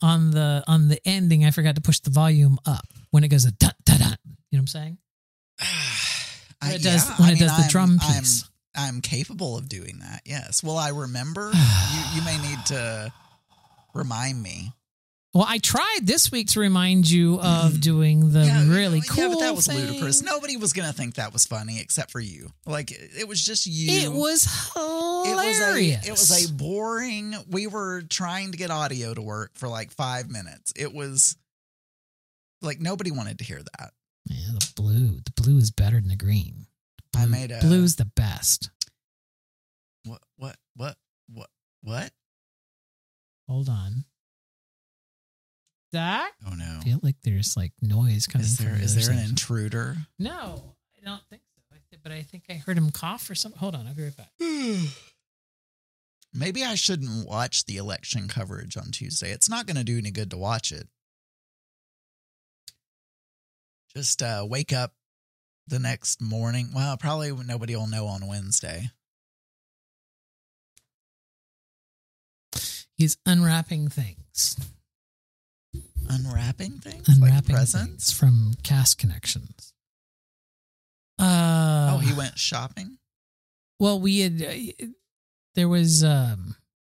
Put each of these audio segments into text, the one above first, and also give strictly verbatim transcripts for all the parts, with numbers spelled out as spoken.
on the on the ending, I forgot to push the volume up when it goes a dun dun dun. You know what I'm saying? When it does, yeah, when I it mean, does the I'm, drum piece. I'm, I'm capable of doing that. Yes. Will I remember? you, you may need to remind me. Well, I tried this week to remind you of doing the yeah, really cool Yeah, but that was thing. ludicrous. Nobody was going to think that was funny except for you. Like, it was just you. It was hilarious. It was a, it was a boring, we were trying to get audio to work for like five minutes. It was like nobody wanted to hear that. Yeah, the blue. The blue is better than the green. Blue, I made a blue's the best. What, what, what, what, what? Hold on. Zach? Oh no. I feel like there's like noise coming Is there, from the is other there an section. intruder? No, I don't think so. I th- but I think I heard him cough or something. Hold on, I'll be right back. Maybe I shouldn't watch the election coverage on Tuesday. It's not going to do any good to watch it. Just uh, wake up the next morning. Well, probably nobody will know on Wednesday. He's unwrapping things. Unwrapping things? Unwrapping like presents? things from Cast Connections. Uh, oh, he went shopping? Well, we had, uh, there was, um,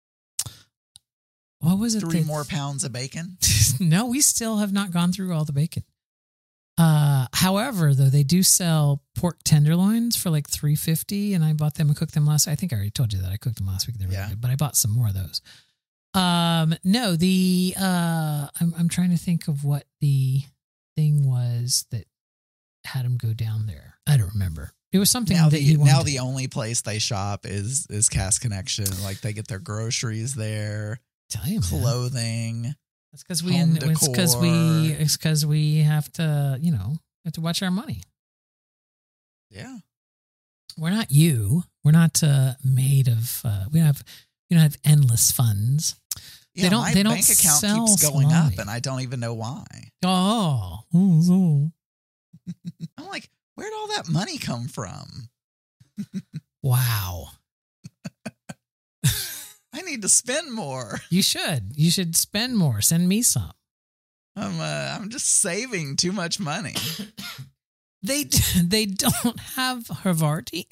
what was it? Three that, more pounds of bacon? No, we still have not gone through all the bacon. Uh, however, though, they do sell pork tenderloins for like three fifty, and I bought them and cooked them last. I think I already told you that I cooked them last week. They were Yeah. really good, but I bought some more of those. Um, no, the uh, I'm I'm trying to think of what the thing was that had him go down there. I don't remember. It was something Now that the, he wanted now to- the only place they shop is is Cast Connection. Like they get their groceries there, Tell you, man. clothing. It's because we home it's because we decor. it's because we have to you know have to watch our money. Yeah. We're not you. We're not uh, made of. Uh, we don't have. We don't have endless funds. Yeah, They don't- my they don't bank account sell keeps going salami. up, and I don't even know why. Oh, oh, so. I'm like, where'd all that money come from? Wow. I need to spend more. You should. You should spend more. Send me some. I'm uh, I'm just saving too much money. They they don't have Havarti,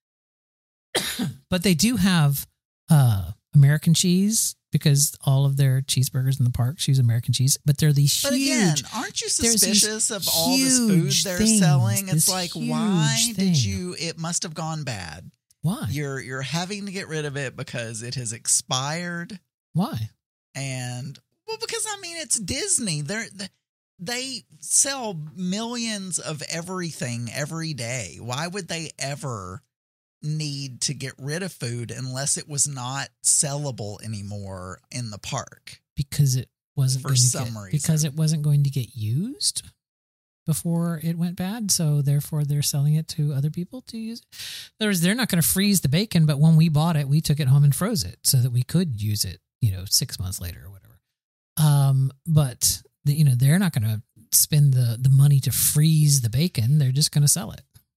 but they do have uh, American cheese because all of their cheeseburgers in the parks use American cheese. But they're these But huge. again, aren't you there's these suspicious of all this food huge they're things, selling? It's this like, huge why thing. did you? It must have gone bad. Why? You're you're having to get rid of it because it has expired. Why? And well, because I mean, it's Disney. They're they sell millions of everything every day. Why would they ever need to get rid of food unless it was not sellable anymore in the park? Because it wasn't For going to some get, reason. because it wasn't going to get used before it went bad. So therefore, they're selling it to other people to use it. In other words, they're not going to freeze the bacon, but when we bought it, we took it home and froze it so that we could use it, you know, six months later or whatever. Um, but the, you know, they're not going to spend the the money to freeze the bacon. They're just going to sell it.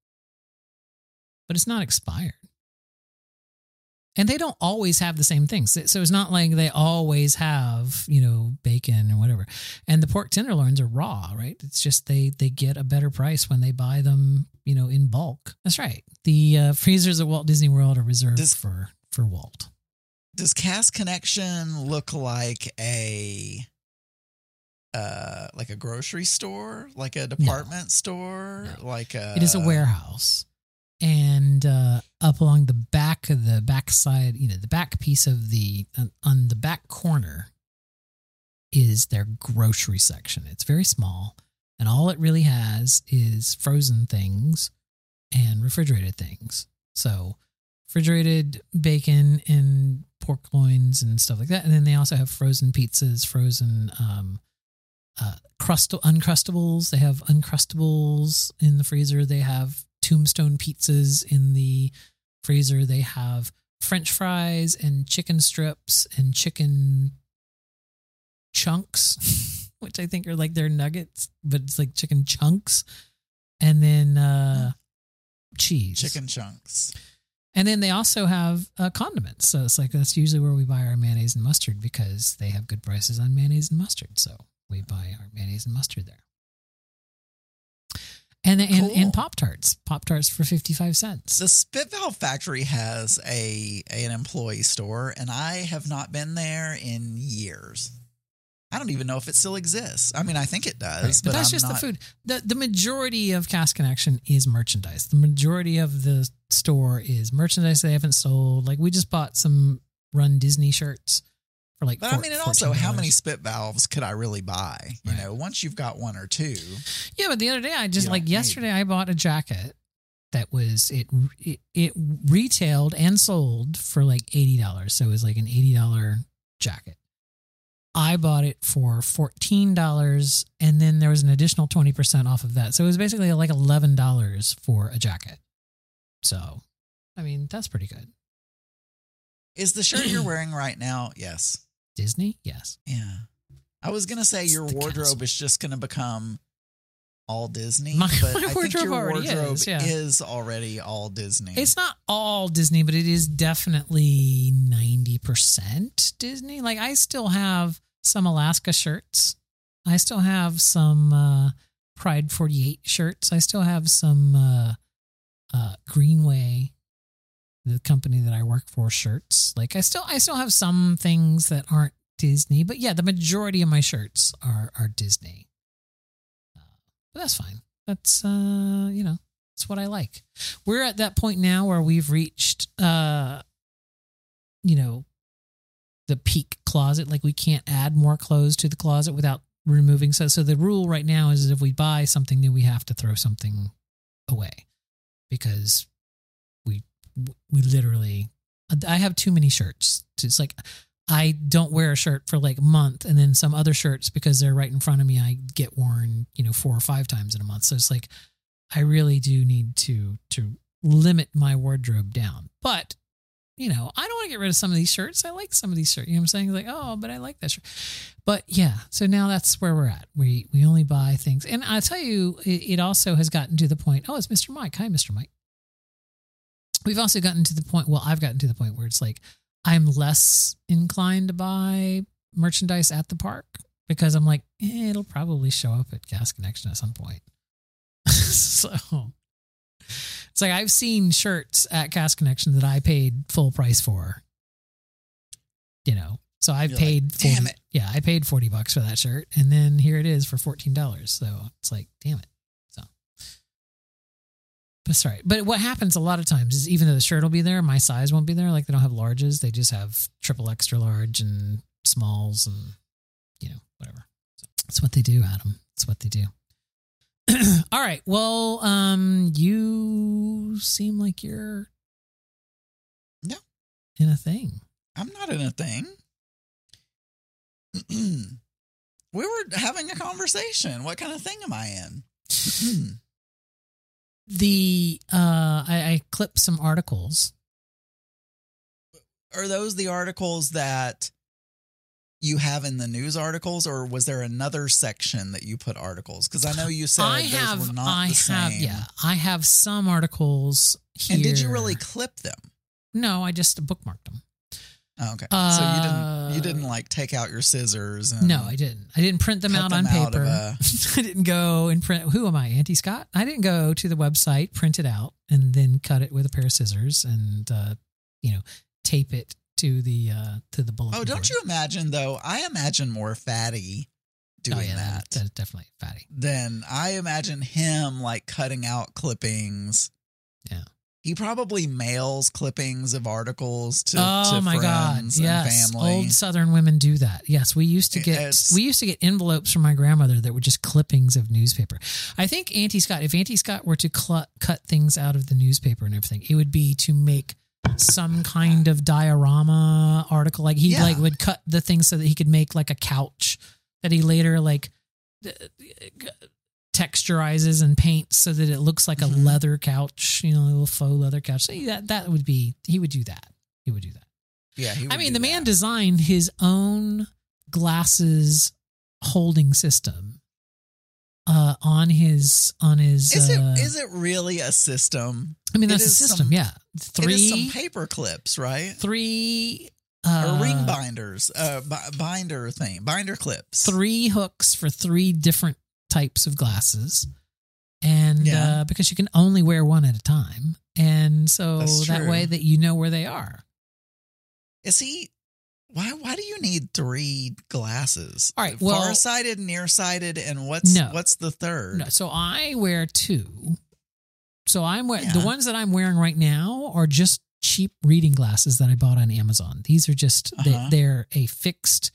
But it's not expired. And they don't always have the same things. So it's not like they always have, you know, bacon or whatever. And the pork tenderloins are raw, right? It's just they they get a better price when they buy them, you know, in bulk. That's right. The uh, freezers at Walt Disney World are reserved Does- for, for Walt. Does Cast Connection look like a uh like a grocery store, like a department store, No. like a It is a warehouse. And uh, up along the back of the back side, you know, the back piece of the, uh, on the back corner is their grocery section. It's very small. And all it really has is frozen things and refrigerated things. So refrigerated bacon and pork loins and stuff like that. And then they also have frozen pizzas, frozen um, uh, crust Uncrustables. They have Uncrustables in the freezer. They have Tombstone pizzas in the freezer. They have French fries and chicken strips and chicken chunks, which I think are like their nuggets, but it's like chicken chunks. And then uh, cheese. chicken chunks. And then they also have uh, condiments. So it's like that's usually where we buy our mayonnaise and mustard because they have good prices on mayonnaise and mustard. So we buy our mayonnaise and mustard there. And and, Cool. and Pop-Tarts. Pop-Tarts for fifty-five cents. The Spit Valve Factory has a an employee store, and I have not been there in years. I don't even know if it still exists. I mean, I think it does, Right, but, but that's I'm just not, the food. The the majority of Cast Connection is merchandise. The majority of the store is merchandise they haven't sold. Like we just bought some Run Disney shirts for like But four, I mean, and also, fourteen how dollars. many spit valves could I really buy? You Right. know, once you've got one or two, Yeah, but the other day I just You like don't need- yesterday I bought a jacket that was it it, it retailed and sold for like eighty dollars. So it was like an eighty dollars jacket. I bought it for fourteen dollars and then there was an additional twenty percent off of that. So it was basically like eleven dollars for a jacket. So, I mean, that's pretty good. is the shirt you're wearing right now? Yes. Disney? Yes. Yeah. I was going to say It's your the wardrobe castle. is just going to become all Disney, My- but my I think wardrobe your already wardrobe is, yeah. is already all Disney. It's not all Disney, but it is definitely ninety percent Disney. Like I still have some Alaska shirts. I still have some uh, Pride forty-eight shirts. I still have some uh, uh, Greenway, the company that I work for, shirts. Like I still, I still have some things that aren't Disney, but yeah, the majority of my shirts are are Disney. Uh, but that's fine. That's uh, you know, that's what I like. We're at that point now where we've reached, uh, you know, the peak closet. Like we can't add more clothes to the closet without removing. So, so the rule right now is that if we buy something new, we have to throw something away because we we literally. I have too many shirts. It's like I don't wear a shirt for like a month, and then some other shirts because they're right in front of me, I get worn, you know, four or five times in a month. So it's like I really do need to to limit my wardrobe down. But you know, I don't want to get rid of some of these shirts. I like some of these shirts. You know what I'm saying? Like, oh, but I like that shirt. But yeah, so now that's where we're at. We we only buy things. And I'll tell you, it, it also has gotten to the point, oh, it's Mister Mike. Hi, Mister Mike. We've also gotten to the point, well, I've gotten to the point where it's like, I'm less inclined to buy merchandise at the park because I'm like, eh, it'll probably show up at Gas Connection at some point. So it's like I've seen shirts at Gas Connection that I paid full price for. You know, so I've You're paid like, damn forty, it. yeah, I paid forty bucks for that shirt, and then here it is for fourteen dollars. So it's like, damn it. So that's right. But what happens a lot of times is even though the shirt will be there, my size won't be there. Like they don't have larges; they just have triple, extra large, and smalls, and you know, whatever. So that's what they do, Adam. That's what they do. All right. Well, um, you seem like you're No. in a thing. I'm not in a thing. We were having a conversation. What kind of thing am I in? The uh, I, I clipped some articles. Are those the articles that you have in the news articles, or was there another section that you put articles? Because I know you said I those have, were not I the have, same. yeah, I have some articles here. And did you really clip them? No, I just bookmarked them. Oh, okay. Uh, so you didn't you didn't like take out your scissors and No, I didn't. I didn't print them cut out them on out of paper. a- I didn't go and print. Who am I, Auntie Scott? I didn't go to the website, print it out, and then cut it with a pair of scissors and uh, you know, tape it to the uh, to the bulletin Oh, don't board. you imagine though? I imagine more Fatty doing oh, yeah, that That's definitely fatty. than I imagine him like cutting out clippings. Yeah. He probably mails clippings of articles to, oh to my God! friends and Yes, family. old Southern women do that. Yes, we used to get It's- we used to get envelopes from my grandmother that were just clippings of newspaper. I think Auntie Scott, if Auntie Scott were to cl- cut things out of the newspaper and everything, it would be to make some kind of diorama article. Like he Yeah. like would cut the things so that he could make like a couch that he later like texturizes and paints so that it looks like a Mhm. leather couch, you know, a little faux leather couch. So that that would be he would do that. He would do that. Yeah, he would I mean, do the man that. designed his own glasses holding system uh, on his on his. Is uh, it is it really a system? I mean, it that's a is system. some- yeah, three It is some paper clips, right? three uh, or ring binders, uh, bi- binder thing, binder clips. three hooks for three different types of glasses, and Yeah. uh, because you can only wear one at a time, and so That's that true. way that you know where they are. Is he? Why? Why do you need three glasses? All right, well- farsighted, nearsighted, and what's No. what's the third? No, so I wear two. So I'm wearing Yeah. the ones that I'm wearing right now are just cheap reading glasses that I bought on Amazon. These are just Uh-huh. they, they're a fixed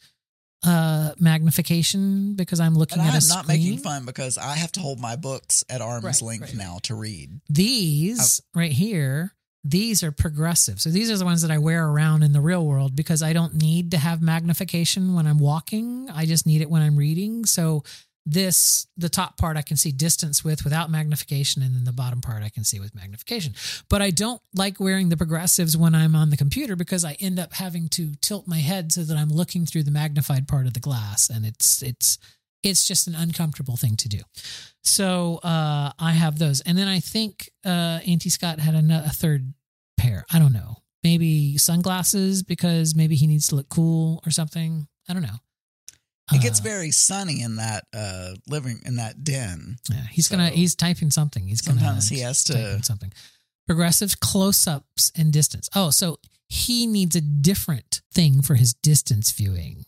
uh magnification because I'm looking And at a I'm screen. not making fun because I have to hold my books at arm's Right, length right. now to read. These right here, these are progressive. So these are the ones that I wear around in the real world because I don't need to have magnification when I'm walking. I just need it when I'm reading. So this, the top part I can see distance with without magnification, and then the bottom part I can see with magnification. But I don't like wearing the progressives when I'm on the computer because I end up having to tilt my head so that I'm looking through the magnified part of the glass, and it's it's it's just an uncomfortable thing to do. So uh, I have those, and then I think uh, Auntie Scott had a, a third pair. I don't know, maybe sunglasses because maybe he needs to look cool or something. I don't know. It gets Uh, very sunny in that uh, living in that den. Yeah, he's So- gonna. He's typing something. He's gonna. Sometimes he has to- type in something. Progressive close-ups and distance. Oh, so he needs a different thing for his distance viewing.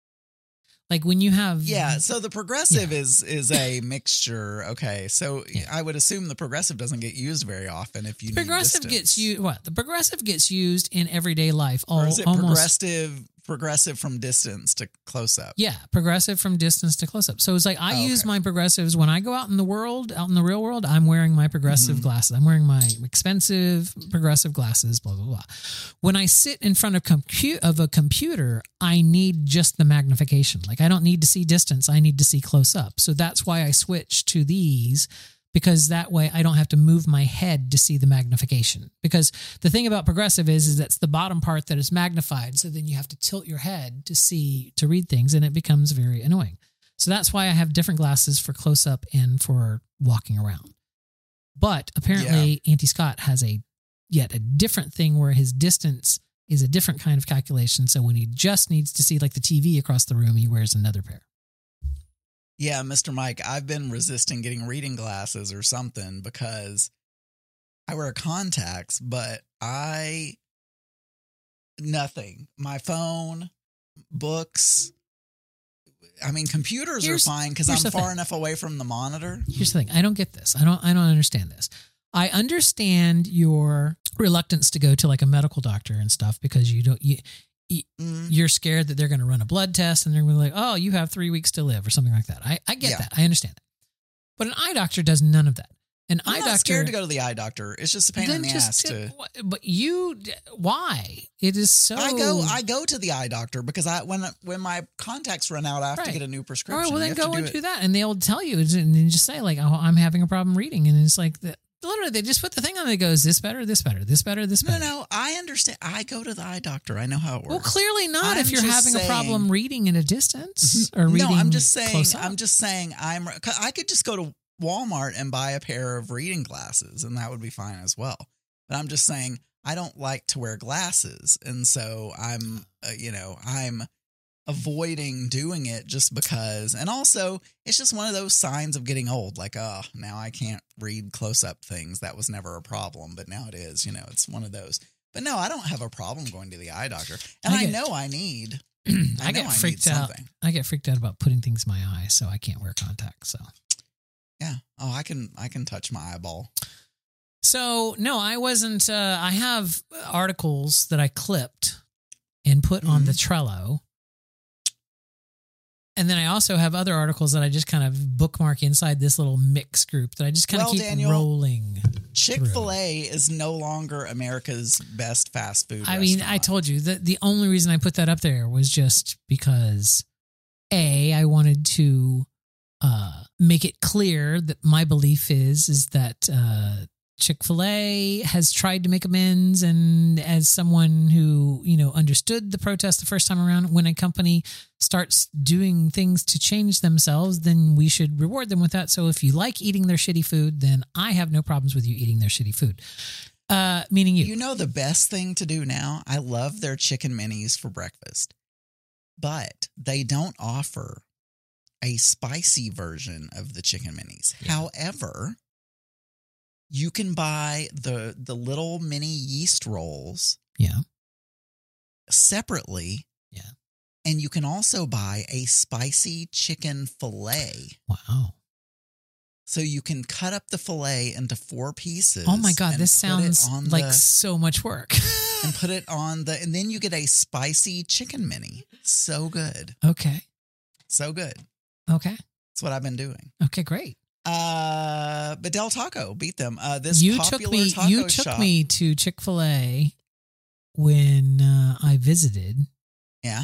Like when you have. Yeah, so the progressive Yeah. is is a mixture. Okay, so Yeah. I would assume the progressive doesn't get used very often. If you need Progressive distance. gets used. What the progressive gets used in everyday life. All or is it almost. progressive progressive from distance to close up? Yeah, progressive from distance to close up. So it's like I Oh, use okay. my progressives when I go out in the world, out in the real world. I'm wearing my progressive Mhm. glasses. I'm wearing my expensive progressive glasses. Blah blah blah. When I sit in front of compu- of a computer, I need just the magnification. Like I don't need to see distance. I need to see close up. So that's why I switch to these. Because that way I don't have to move my head to see the magnification. Because the thing about progressive is, is that's the bottom part that is magnified. So then you have to tilt your head to see, to read things, and it becomes very annoying. So that's why I have different glasses for close up and for walking around. But apparently Auntie Scott has a yet a different thing where his distance is a different kind of calculation. So when he just needs to see like the T V across the room, he wears another pair. Yeah, Mister Mike, I've been resisting getting reading glasses or something because I wear contacts, but I nothing. My phone, books. I mean, computers Here's- are fine because here's I'm the far thing. enough away from the monitor. Here's the thing. I don't get this. I don't I don't understand this. I understand your reluctance to go to like a medical doctor and stuff because you don't you Mm, you're scared that they're going to run a blood test and they're going to be like, "Oh, you have three weeks to live" or something like that. I, I get Yeah. that. I understand that. But an eye doctor does none of that. An I'm eye not doctor scared to go to the eye doctor. It's just a pain in then the just ass get- to. but you why? It is so I go. I go to the eye doctor because I when when my contacts run out, I have to Right. get a new All prescription. right, well You then have to go and it. do that, and they'll tell you, and then just say like, "Oh, I'm having a problem reading," and it's like the, literally they just put the thing on. It goes this better, this better, this better, this No, better. no, I understand. I go to the eye doctor. I know how it works. Well, clearly not. I'm if you're just having a problem saying- reading at a distance or reading, no, I'm just saying. close up. I'm just saying. I'm. I could just go to Walmart and buy a pair of reading glasses, and that would be fine as well. But I'm just saying I don't like to wear glasses, and so I'm. Uh, you know, I'm avoiding doing it just because. And also, it's just one of those signs of getting old. Like, oh, now I can't read close up things. That was never a problem, but now it is. You know, it's one of those. But no, I don't have a problem going to the eye doctor, and I I, get- know I need. I, I know get I need freaked out. something. I get freaked out about putting things in my eye, so I can't wear contacts. So, Yeah. Oh, I can. I can touch my eyeball. so no, I wasn't. Uh, I have articles that I clipped and put on Mhm. the Trello, and then I also have other articles that I just kind of bookmark inside this little mix group that I just kind of Well, keep Daniel, rolling. Chick-fil-A is no longer America's best fast food I mean, I restaurant. told you that the only reason I put that up there was just because A, I wanted to uh, make it clear that my belief is is that uh, Chick-fil-A has tried to make amends. And as someone who, you know, understood the protest the first time around, when a company starts doing things to change themselves, then we should reward them with that. So if you like eating their shitty food, then I have no problems with you eating their shitty food. Uh, meaning you. You know the best thing to do now? I love their chicken minis for breakfast, but they don't offer a spicy version of the chicken minis. Yeah. However, you can buy the the little mini yeast rolls yeah. separately. Yeah. And you can also buy a spicy chicken fillet. Wow. So you can cut up the fillet into four pieces. Oh my God, this sounds like the, so much work. and put it on the, and then you get a spicy chicken mini. So good. Okay. So good. Okay. That's what I've been doing. Okay, great. Uh, but Del Taco beat them. Uh, this you popular took me. taco You took shop, me to Chick-fil-A when uh, I visited, Yeah.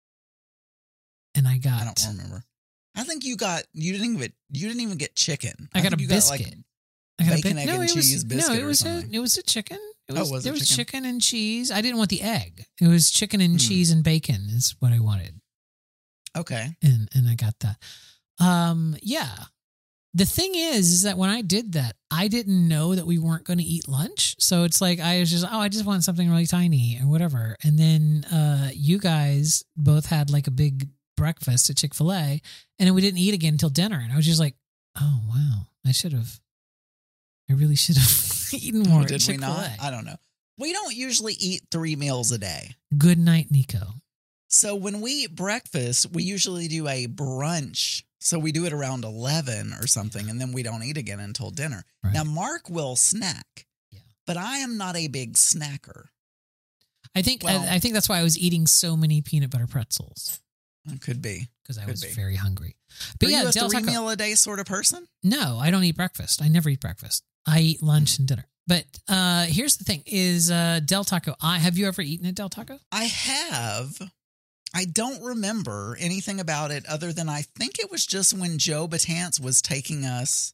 and I got. I don't remember. I think you got, you didn't even, you didn't even get chicken. I, I got a you biscuit. Got like I got bacon, a egg, no, and it cheese was, biscuit No, it was or a, something. it was a chicken. It was, Oh, was it it was chicken? chicken and cheese. I didn't want the egg. It was chicken and Hmm. cheese and bacon is what I wanted. Okay. And and I got that. Um, yeah. The thing is, is that when I did that, I didn't know that we weren't going to eat lunch. So it's like, I was just, oh, I just want something really tiny or whatever. And then uh, you guys both had like a big breakfast at Chick-fil-A, and then we didn't eat again until dinner. And I was just like, oh, wow, I should have, I really should have eaten more Or at did we Chick-fil-A. not? I don't know. We don't usually eat three meals a day. Good night, Nico. So when we eat breakfast, we usually do a brunch. So we do it around eleven or something, and then we don't eat again until dinner. Right. Now, Mark will snack, Yeah. but I am not a big snacker. I think Well- I, I think that's why I was eating so many peanut butter pretzels, It could be. because I Could was be. very hungry. But Are yeah, you a Del three Taco. meal a day sort of person? No, I don't eat breakfast. I never eat breakfast. I eat lunch and dinner. But uh, here's the thing: is uh, Del Taco? I have you ever eaten at Del Taco? I have. I don't remember anything about it other than I think it was just when Joe Batance was taking us.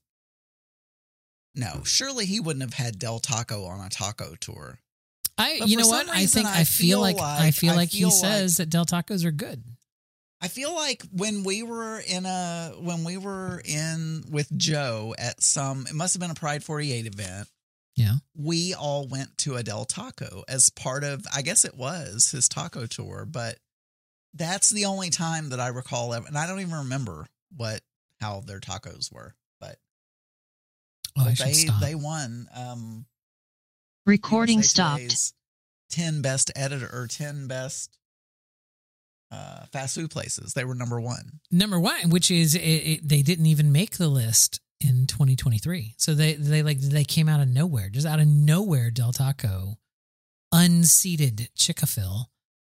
No, surely he wouldn't have had Del Taco on a taco tour. I, But you for know some what? I reason, think I I feel feel like, like- I feel I like feel he says that Del Tacos are good. I feel like when we were in a when we were in with Joe at some, it must have been a Pride forty-eight event. Yeah. We all went to a Del Taco as part of, I guess it was his taco tour, but that's the only time that I recall ever, and I don't even remember what how their tacos were, but, Oh, I but should they stop. they won. Um, Recording U S A stopped. Today's ten best editor or ten best uh, fast food places. They were number one. Number one, which is it, it, they didn't even make the list in twenty twenty-three. So they they like they came out of nowhere, just out of nowhere. Del Taco unseated Chick-fil-A.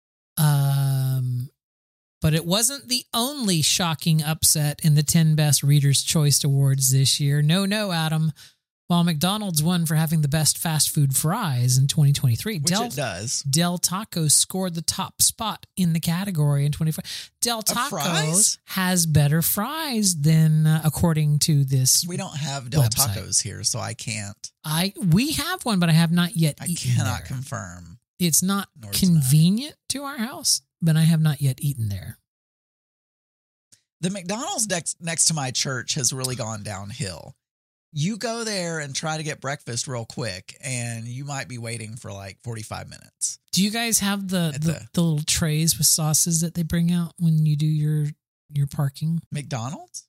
Um, but it wasn't the only shocking upset in the ten best Reader's Choice Awards this year. No, no, Adam. While McDonald's won for having the best fast food fries in twenty twenty-three, Which Del, it does. Del Taco scored the top spot in the category in twenty-four. Del Tacos fries? has better fries than, uh, according to this. We don't have Del Website. Tacos here, so I can't. I we have one, but I have not yet I eaten cannot there. confirm. It's not nor deny. convenient to our house, but I have not yet eaten there. The McDonald's next next to my church has really gone downhill. You go there and try to get breakfast real quick, and you might be waiting for like forty-five minutes. Do you guys have the At the, the- the little trays with sauces that they bring out when you do your your parking? McDonald's?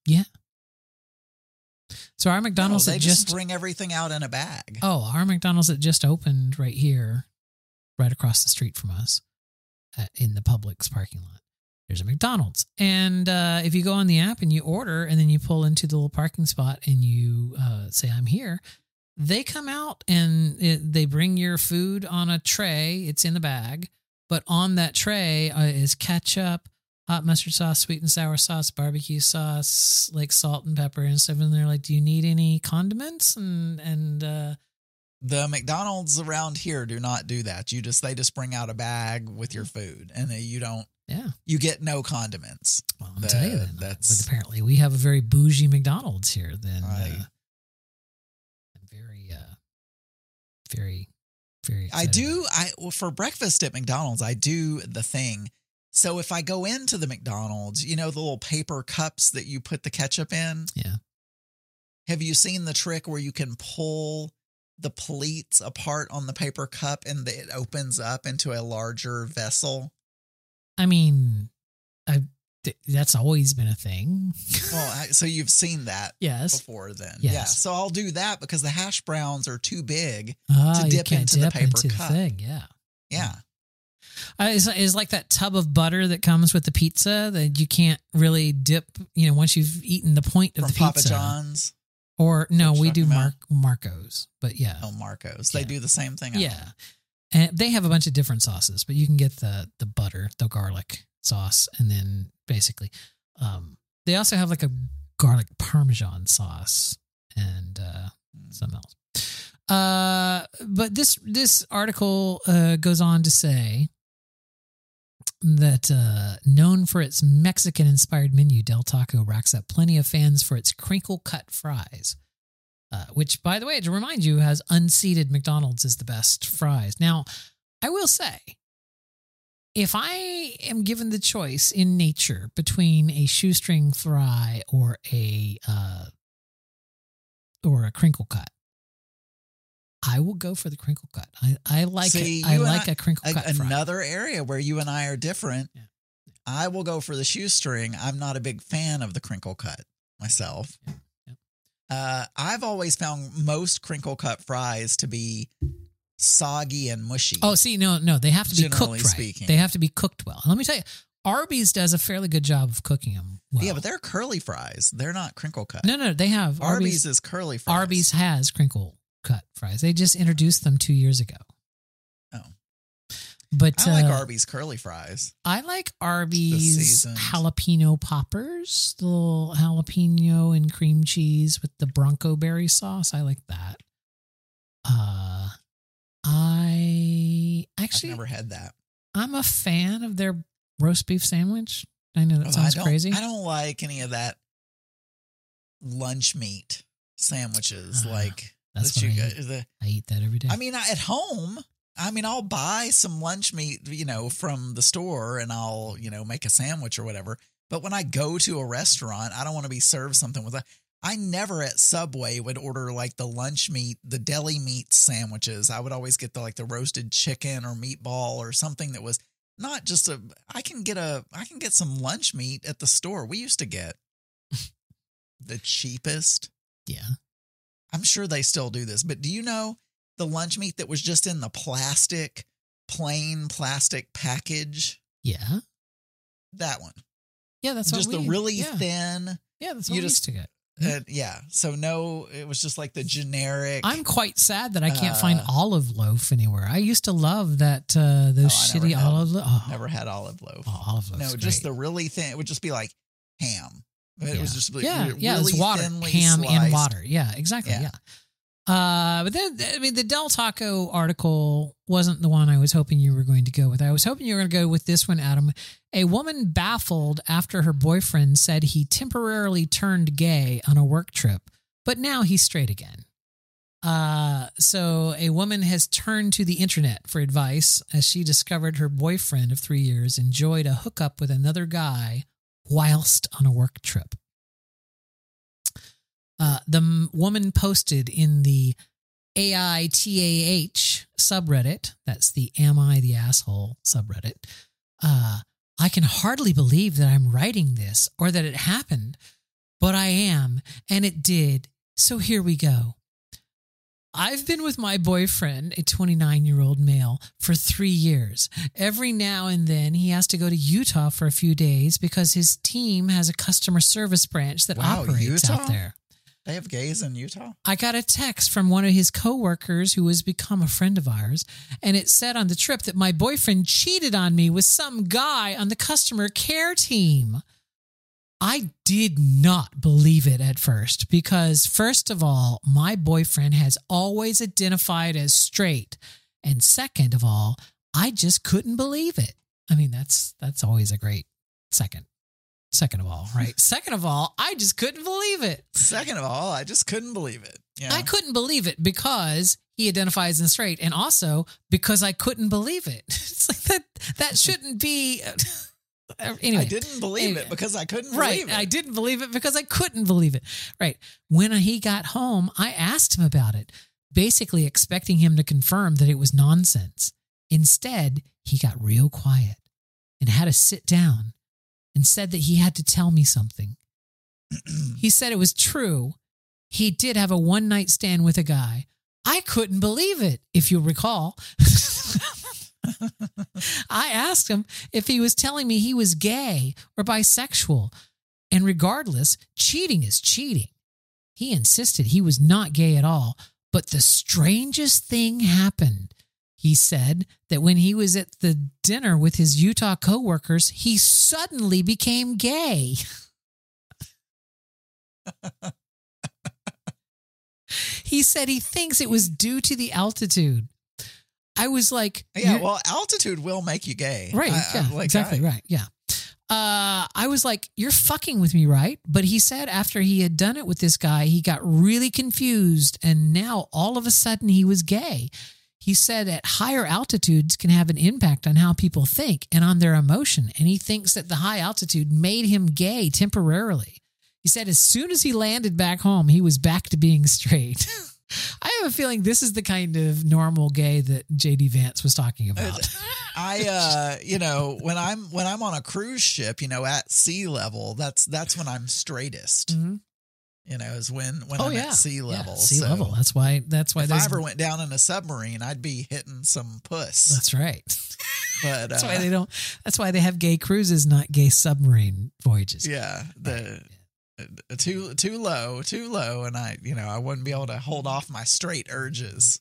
So our McDonald's no, they that just, just bring everything out in a bag. oh our McDonald's that just opened right here, right across the street from us, uh, in the Publix parking lot. There's a McDonald's, and uh, if you go on the app and you order, and then you pull into the little parking spot and you uh, say I'm here, they come out and it, they bring your food on a tray. It's in the bag, but on that tray uh, is ketchup, hot mustard sauce, sweet and sour sauce, barbecue sauce, like salt and pepper and stuff. And they're like, "Do you need any condiments?" And and uh, The McDonald's around here do not do that. You just they just bring out a bag with your food, and they, you don't. yeah. You get no condiments. Well, I'm The- tell you then. that's- But apparently, we have a very bougie McDonald's here. Then I- uh, I'm very. Uh, very I excited. do. I well, for breakfast at McDonald's, I do the thing. So if I go into the McDonald's, you know, the little paper cups that you put the ketchup in. Yeah. Have you seen the trick where you can pull the pleats apart on the paper cup and it opens up into a larger vessel? I mean, I th- that's always been a thing. Well, I, so you've seen that Yes. before then. Yes. Yeah. So I'll do that because the hash browns are too big Ah, to you dip can't into the dip paper into the cup. thing. Yeah. Yeah. Uh, it's, it's like that tub of butter that comes with the pizza that you can't really dip, you know, once you've eaten the point of From the pizza. Papa John's. Or no, What you we do talking Mar- Marco's, but yeah. Oh, Marco's. They Yeah. do the same thing. Yeah. And they have a bunch of different sauces, but you can get the the butter, the garlic sauce, and then basically um, they also have like a garlic parmesan sauce and uh, something else. Uh, but this this article uh, goes on to say that uh, known for its Mexican-inspired menu, Del Taco racks up plenty of fans for its crinkle-cut fries, uh, which, by the way, to remind you, has unseated McDonald's as the best fries. Now, I will say, if I am given the choice in nature between a shoestring fry or a uh, or a crinkle cut, I will go for the crinkle cut. I, I like See, it. I you and like I- a crinkle A- cut fry. another area where you and I are different. Yeah. I will go for the shoestring. I'm not a big fan of the crinkle cut myself. Yeah. Yeah. Uh, I've always found most crinkle cut fries to be soggy and mushy. Oh, see, no, no, they have to be Generally cooked right. speaking. They have to be cooked well. And let me tell you, Arby's does a fairly good job of cooking them well. Yeah, but they're curly fries. They're not crinkle cut. no, no, they have Arby's, Arby's. is curly fries. Arby's has crinkle cut fries. They just introduced them two years ago. Oh. But I like uh, Arby's curly fries. I like Arby's seasoned. jalapeno poppers, the little jalapeno and cream cheese with the Bronco berry sauce. I like that. Uh, I actually, I've never had that. I'm a fan of their roast beef sandwich. I know that Oh, sounds I don't, crazy. I don't like any of that lunch meat sandwiches. Uh, like that's that what you I get. eat. The, I eat that every day. I mean, I- at home, I mean, I'll buy some lunch meat, you know, from the store and I'll, you know, make a sandwich or whatever. But when I go to a restaurant, I don't want to be served something with a. I never at Subway would order like the lunch meat, the deli meat sandwiches. I would always get the like the roasted chicken or meatball or something that was not just a. I can get a. I can get some lunch meat at the store. We used to get the cheapest. yeah. I'm sure they still do this, but do you know the lunch meat that was just in the plastic, plain plastic package? Yeah. That one. Yeah, that's just what the we, really yeah. thin. Yeah, that's you what we just- used to get. Uh, yeah. So no, it was just like the generic. I'm quite sad that I can't Uh, find olive loaf anywhere. I used to love that uh, those Oh, I never shitty had- olive loaf. Oh, never had olive loaf. oh, olive loaf. no, just the really thin. It would just be like ham. It yeah. was just like yeah, really yeah, it's water, thinly ham sliced. and water. Yeah, exactly. Yeah. Yeah. Uh, but then, I mean, the Del Taco article wasn't the one I was hoping you were going to go with. I was hoping you were going to go with this one, Adam. A woman baffled after her boyfriend said he temporarily turned gay on a work trip, but now he's straight again. Uh, so a woman has turned to the internet for advice as she discovered her boyfriend of three years enjoyed a hookup with another guy whilst on a work trip. Uh, the m- woman posted in the A I T A H subreddit, that's the Am I the Asshole subreddit, uh, I can hardly believe that I'm writing this or that it happened, but I am, and it did, so here we go. I've been with my boyfriend, a twenty-nine-year-old male, for three years. Every now and then he has to go to Utah for a few days because his team has a customer service branch that Wow, operates Utah? out there. They have gays in Utah. I got a text from one of his coworkers who has become a friend of ours, and it said on the trip that my boyfriend cheated on me with some guy on the customer care team. I did not believe it at first because, first of all, my boyfriend has always identified as straight, and second of all, I just couldn't believe it. I mean, that's that's always a great second. Second of all, right? Second of all, I just couldn't believe it. Second of all, I just couldn't believe it. Yeah. I couldn't believe it because he identifies as straight, and also because I couldn't believe it. It's like that. That shouldn't be. Anyway, I didn't believe anyway, it because I couldn't right, believe it. I didn't believe it because I couldn't believe it. Right. When he got home, I asked him about it, basically expecting him to confirm that it was nonsense. Instead, he got real quiet and had to sit down and said that he had to tell me something. He said it was true. He did have a one-night stand with a guy. I couldn't believe it, if you recall. I asked him if he was telling me he was gay or bisexual. And regardless, cheating is cheating. He insisted he was not gay at all. But the strangest thing happened. He said that when he was at the dinner with his Utah coworkers, he suddenly became gay. He said he thinks it was due to the altitude. I was like, yeah, well, altitude will make you gay. Right. I, yeah, I, like exactly. I, right. Yeah. Uh, I was like, you're fucking with me, right? But he said after he had done it with this guy, he got really confused. And now all of a sudden he was gay. He said at higher altitudes can have an impact on how people think and on their emotion. And he thinks that the high altitude made him gay temporarily. He said as soon as he landed back home, he was back to being straight. I have a feeling this is the kind of normal gay that J D Vance was talking about. I, uh, you know, when I'm when I'm on a cruise ship, you know, at sea level, that's that's when I'm straightest. Mm-hmm. You know, is when when oh, I'm yeah. at sea level. Yeah, sea so level. That's why. That's why. If there's... I ever went down in a submarine, I'd be hitting some puss. That's right. But that's uh, why they don't. That's why they have gay cruises, not gay submarine voyages. Yeah, the. Right. Too too low, too low, and I, you know, I wouldn't be able to hold off my straight urges.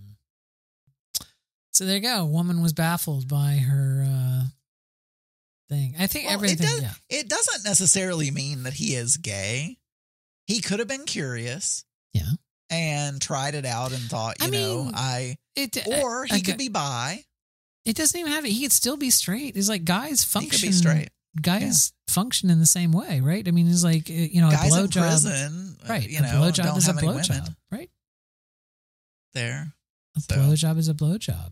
So there you go. A woman was baffled by her uh, thing. I think well, everything. It, does, yeah. it doesn't necessarily mean that he is gay. He could have been curious, yeah, and tried it out and thought, you I know, mean, I. It, or he I, could be bi. It doesn't even have it. He could still be straight. It's like guys function. He could be straight. Guys yeah. function in the same way, right? I mean, it's like, you know, guys a in blowjob. prison, Right. You a know, blowjob don't is a have any blowjob, women right? There. A so. blowjob is a blowjob.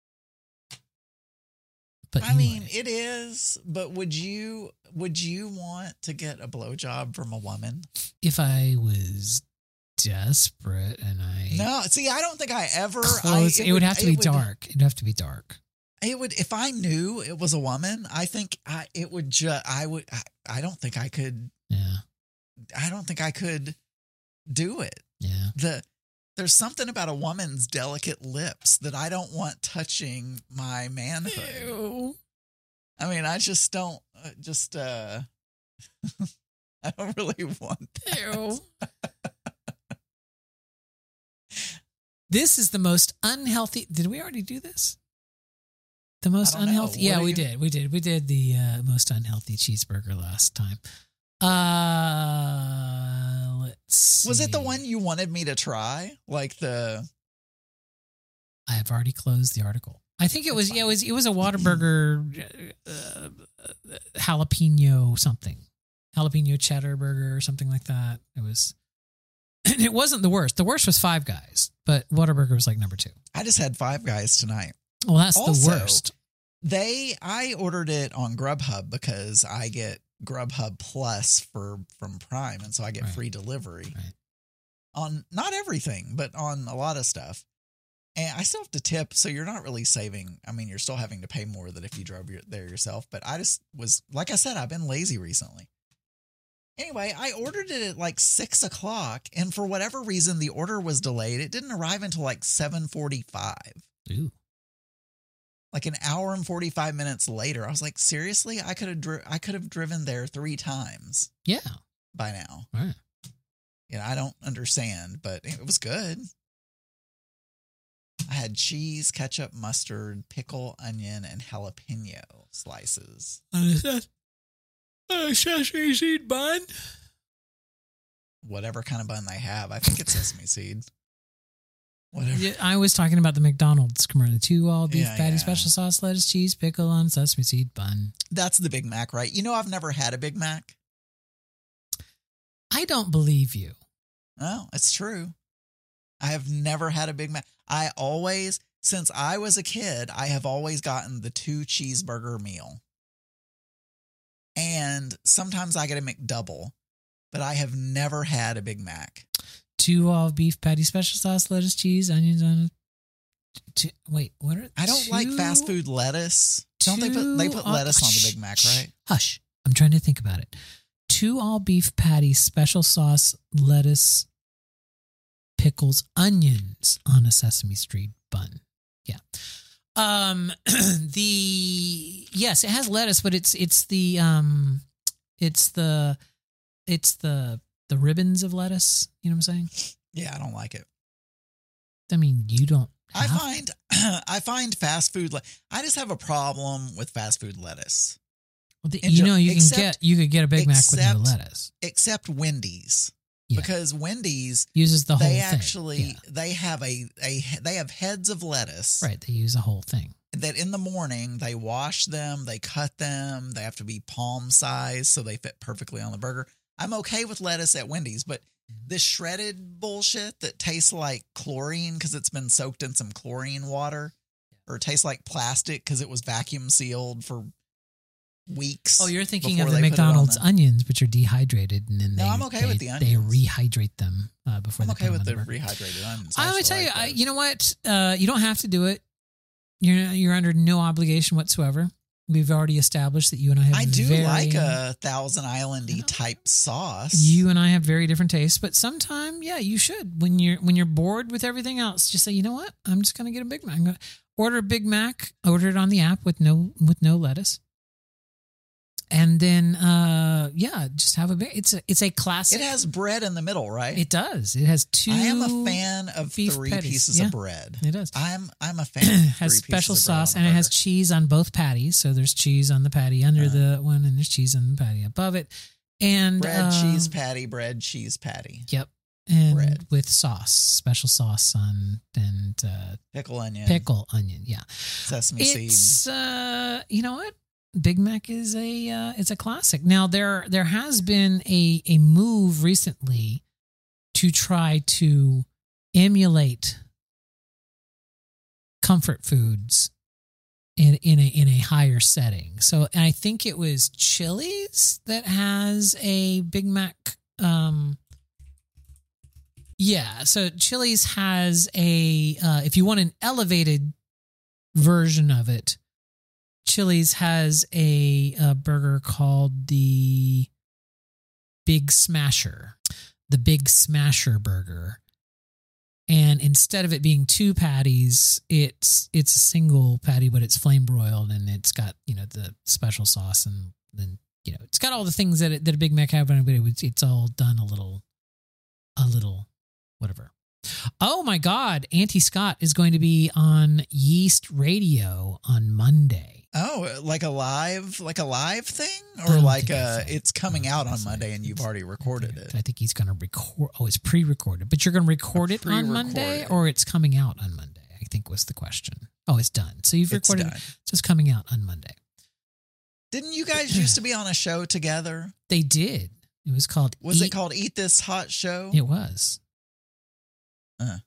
But I anyway. mean, it is. But would you would you want to get a blowjob from a woman? If I was desperate and I no, see, I don't think I ever. Close, I, it, it would have to be would, dark. It'd have to be dark. It would if I knew it was a woman. I think I it would just. I would. I, I don't think I could. Yeah. I don't think I could do it. Yeah. The there's something about a woman's delicate lips that I don't want touching my manhood. Ew. I mean, I just don't. Uh, just. uh I don't really want that. Ew. This is the most unhealthy. Did we already do this? The most unhealthy. Yeah, we you... did. We did. We did the uh, most unhealthy cheeseburger last time. Uh, let's see. Was it the one you wanted me to try? Like the. I have already closed the article. I think it was. Yeah, it was. It was a Whataburger uh, jalapeno something, jalapeno cheddar burger or something like that. It was. And it wasn't the worst. The worst was Five Guys, but Whataburger was like number two. I just had Five Guys tonight. Well, that's also, the worst. They, I ordered it on Grubhub because I get Grubhub Plus for from Prime, and so I get right. free delivery right. on not everything, but on a lot of stuff. And I still have to tip, so you're not really saving. I mean, you're still having to pay more than if you drove your, there yourself. But I just was, like I said, I've been lazy recently. Anyway, I ordered it at like six o'clock, and for whatever reason, the order was delayed. It didn't arrive until like seven forty-five. Ooh. Like an hour and forty-five minutes later. I was like, seriously? I could have dri- I could have driven there three times. Yeah. By now. Right. You know, I don't understand, but it was good. I had cheese, ketchup, mustard, pickle, onion, and jalapeno slices. A sesame seed bun? Whatever kind of bun they have. I think it's sesame seed. Whatever. Yeah, I was talking about the McDonald's commercial. The two all beef yeah, patty, yeah. special sauce, lettuce, cheese, pickle on sesame seed bun. That's the Big Mac, right? You know, I've never had a Big Mac. I don't believe you. No, it's true. I have never had a Big Mac. I always, since I was a kid, I have always gotten the two cheeseburger meal. And sometimes I get a McDouble, but I have never had a Big Mac. Two all beef patty, special sauce, lettuce, cheese, onions on it. Two, wait, what are I don't two, like fast food lettuce. Don't they put they put all, lettuce on the hush, Big Mac, hush, right? Hush. I'm trying to think about it. Two all beef patties, special sauce, lettuce, pickles, onions on a Sesame Street bun. Yeah. Um the yes, it has lettuce, but it's it's the um it's the it's the the ribbons of lettuce, you know what I'm saying? Yeah, I don't like it. I mean, you don't I have find I find fast food le- I just have a problem with fast food lettuce. Well, the, And you ju- know, you except- can get you could get a Big Mac with no except- lettuce. Except Wendy's. Yeah. Because Wendy's Uses the whole they thing. actually Yeah. they have a, a they have heads of lettuce. Right, they use a whole thing. That in the morning they wash them, they cut them, they have to be palm size so they fit perfectly on the burger. I'm okay with lettuce at Wendy's, but this shredded bullshit that tastes like chlorine because it's been soaked in some chlorine water, or tastes like plastic because it was vacuum sealed for weeks. Oh, you're thinking before of the they put it on McDonald's the- onions, which are dehydrated, and then No, they, I'm okay they, with the they onions. rehydrate them uh, before I'm they okay put with the them on the burger. rehydrated onions. I would actually tell you, like I, those. you know what? Uh, you don't have to do it. You're you're under no obligation whatsoever. We've already established that you and I have. I do very, like a Thousand Islandy type sauce. You and I have very different tastes, but sometime, yeah, you should. When you're when you're bored with everything else, just say, you know what? I'm just gonna get a Big Mac. I'm gonna order a Big Mac. Order it on the app with no with no lettuce. And then, uh, yeah, just have a big. It's a it's a classic. It has bread in the middle, right? It does. It has two. I am a fan of beef three patties. pieces Yeah. of bread. It does. I'm I'm a fan. Of It has three special pieces of bread sauce, on a and it has burger. cheese on both patties. So there's cheese on the patty under Uh-huh. the one, and there's cheese on the patty above it. And bread, um, cheese patty, bread, cheese patty, Yep. And bread. with sauce, special sauce on and uh, pickle onion, pickle onion. Yeah. sesame seeds. It's uh, you know what? Big Mac is a uh, it's a classic. Now there there has been a a move recently to try to emulate comfort foods in in a in a higher setting. So and I think it was Chili's that has a Big Mac. Um, yeah, so Chili's has a uh, if you want an elevated version of it. Chili's has a, a burger called the Big Smasher, the Big Smasher burger. And instead of it being two patties, it's it's a single patty, but it's flame broiled, and it's got, you know, the special sauce, and then, you know, it's got all the things that it, that a Big Mac have, but it, it's all done a little, a little, whatever. Oh my God, Auntie Scott is going to be on Yeast Radio on Monday. Oh, like a live, like a live thing, I or don't like think a it's a- it's coming I don't out think on it's a- Monday and you've already recorded I think, it. I think he's going to record. Oh, it's pre-recorded, but you're going to record A it on Monday, pre-recorded. or it's coming out on Monday. I think was the question. Oh, it's done. So you've It's recorded. done. So it's coming out on Monday. Didn't you guys used to be on a show together? They did. It was called. Was Eat- it called Eat This Hot Show? It was. Uh.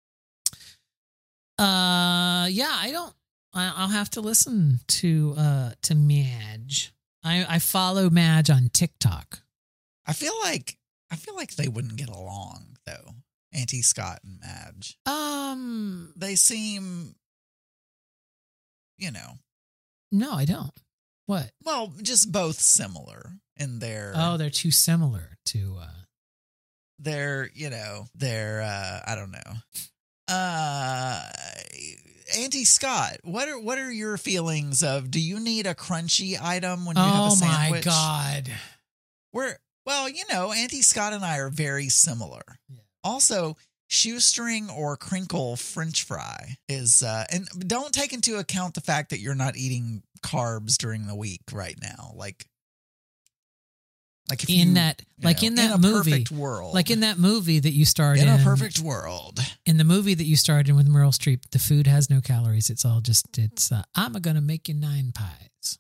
Uh, yeah, I don't. I, I'll have to listen to uh to Madge. I I follow Madge on TikTok. I feel like I feel like they wouldn't get along though. Auntie Scott and Madge. Um, They seem, you know, no, I don't. What? well, just both similar in their Oh, they're too similar to. uh their, you know, their uh I don't know. Uh Auntie Scott, what are what are your feelings of, do you need a crunchy item when you have a Oh sandwich? my God. We're well, you know, Auntie Scott and I are very similar. Yeah. Also, shoestring or crinkle French fry is, uh, and don't take into account the fact that you're not eating carbs during the week right now. Like, like if In you, that, you like know, in that a movie, perfect world, like in that movie that you starred in in, a perfect world. in the movie that you starred in with Meryl Streep, the food has no calories. It's all just, it's, uh, I'm going to make you nine pies.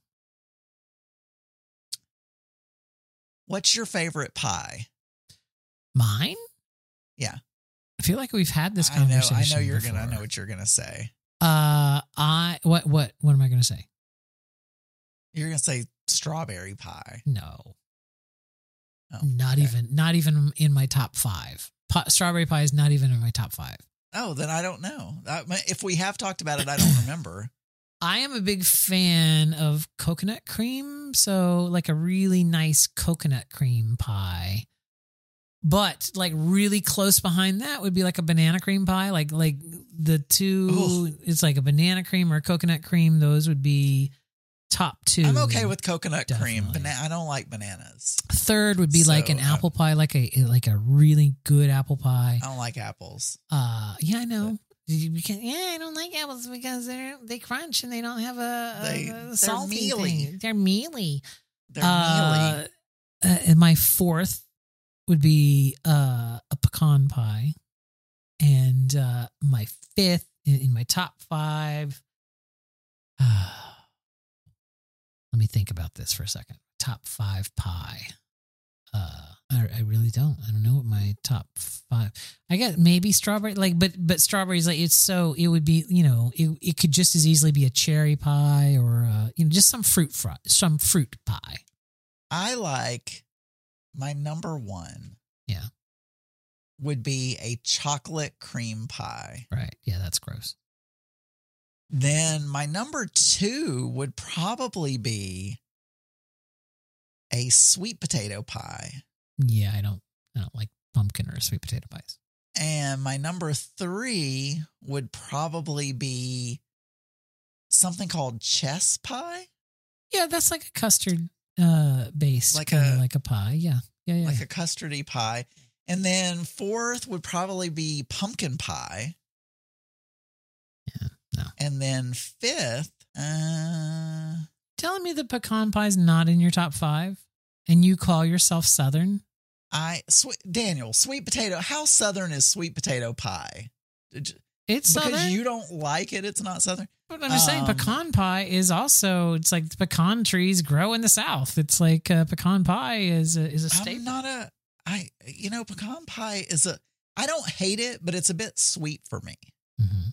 What's your favorite pie? Mine? Yeah. feel like we've had this I know. conversation. I know you're before. gonna. I know what you're gonna say. Uh, I what what what am I gonna say? You're gonna say strawberry pie. No, Oh, not okay. even not even in my top five. Pa- strawberry pie is not even in my top five. Oh, then I don't know. I, if we have talked about it, I don't remember. I am a big fan of coconut cream, so like a really nice coconut cream pie. But like really close behind that would be like a banana cream pie. Like like the two, Ooh. it's like a banana cream or a coconut cream. Those would be top two. I'm okay with coconut cream. Definitely. Bana- I don't like bananas. Third would be like So, an uh, apple pie, like a like a really good apple pie. I don't like apples. Uh, yeah, I know. You can, yeah, I don't like apples because they're they crunch and they don't have a, They- a, they're a salty mealy. thing. They're mealy. They're mealy. Uh, uh, and my fourth would be uh, a pecan pie, and uh, my fifth in, in my top five. Uh, let me think about this for a second. Top five pie. Uh, I, I really don't. I don't know what my top five. I got maybe strawberry, like, but but strawberries, like it's so it would be, you know, it it could just as easily be a cherry pie or uh, you know, just some fruit fry, some fruit pie. I like my number one. Yeah. Would be a chocolate cream pie. Right. Yeah, that's gross. Then my number two would probably be a sweet potato pie. Yeah, I don't I don't like pumpkin or sweet potato pies. And my number three would probably be something called chess pie. Yeah, that's like a custard uh base, Like kind of a- like a pie. Yeah. Yeah, yeah. Like yeah. a custardy pie. And then fourth would probably be pumpkin pie. Yeah, no. And then fifth, uh, Telling me the pecan pie's not in your top five and you call yourself Southern? I sweet Daniel, sweet potato. How southern is sweet potato pie? J- It's Because Southern. you don't like it, it's not southern. But I'm just saying, Um, pecan pie is also. It's like pecan trees grow in the South. It's like uh, pecan pie is a, is a staple. I'm not a I you know pecan pie is a I don't hate it, but it's a bit sweet for me. Mhm.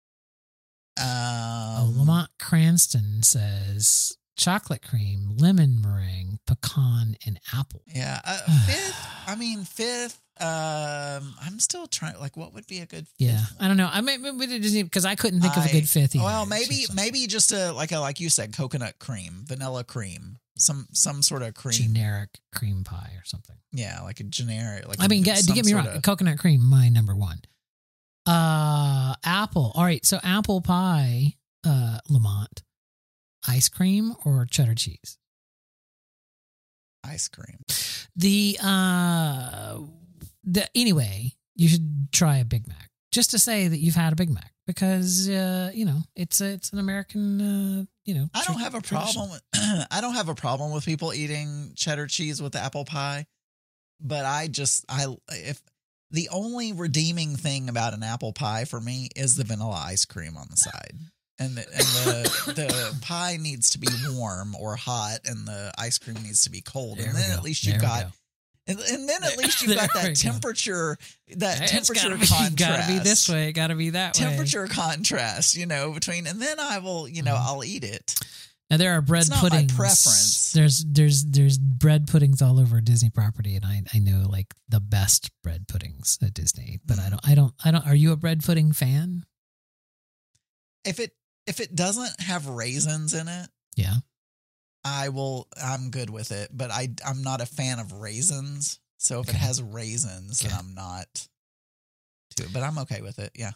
Um, Oh, Lamont Cranston says chocolate cream, lemon meringue, pecan, and apple. Yeah, uh, fifth. I mean fifth. Um, I'm still trying. Like, what would be a good? Fifth Yeah, one? I don't know. I mean, because I couldn't think of a I- good fifth either. Well, It's maybe just like maybe just a like a like you said, coconut cream, vanilla cream, some some sort of cream. generic cream pie or something. Yeah, like a generic. Like I mean, a, get, to some get me sort wrong, of- coconut cream, my number one. Uh, apple. All right, so apple pie, uh, Lamont, ice cream or cheddar cheese? ice cream. The uh, the anyway, you should try a Big Mac just to say that you've had a Big Mac because uh, you know it's a, it's an American uh, you know. I don't tra- have a tradition. problem with I don't have a problem with people eating cheddar cheese with apple pie, but I just I if the only redeeming thing about an apple pie for me is the vanilla ice cream on the side. And the, and the the pie needs to be warm or hot, and the ice cream needs to be cold. There and we then go. at least There you've we got, go. and, and then at least you've There got we that go. temperature, that It's temperature gotta be, contrast. gotta be this way. Gotta be that way. Temperature contrast, you know, between, and then I will, you know, Mhm. I'll eat it. Now there are bread It's not my puddings. preference. There's there's there's bread puddings all over Disney property, and I I know like the best bread puddings at Disney. But I Mm. don't I don't I don't. Are you a bread pudding fan? If it if it doesn't have raisins in it, Yeah. I will. I'm good with it. But I I'm not a fan of raisins. So if Okay. it has raisins, then Okay. I'm not to it. But I'm okay with it. Yeah.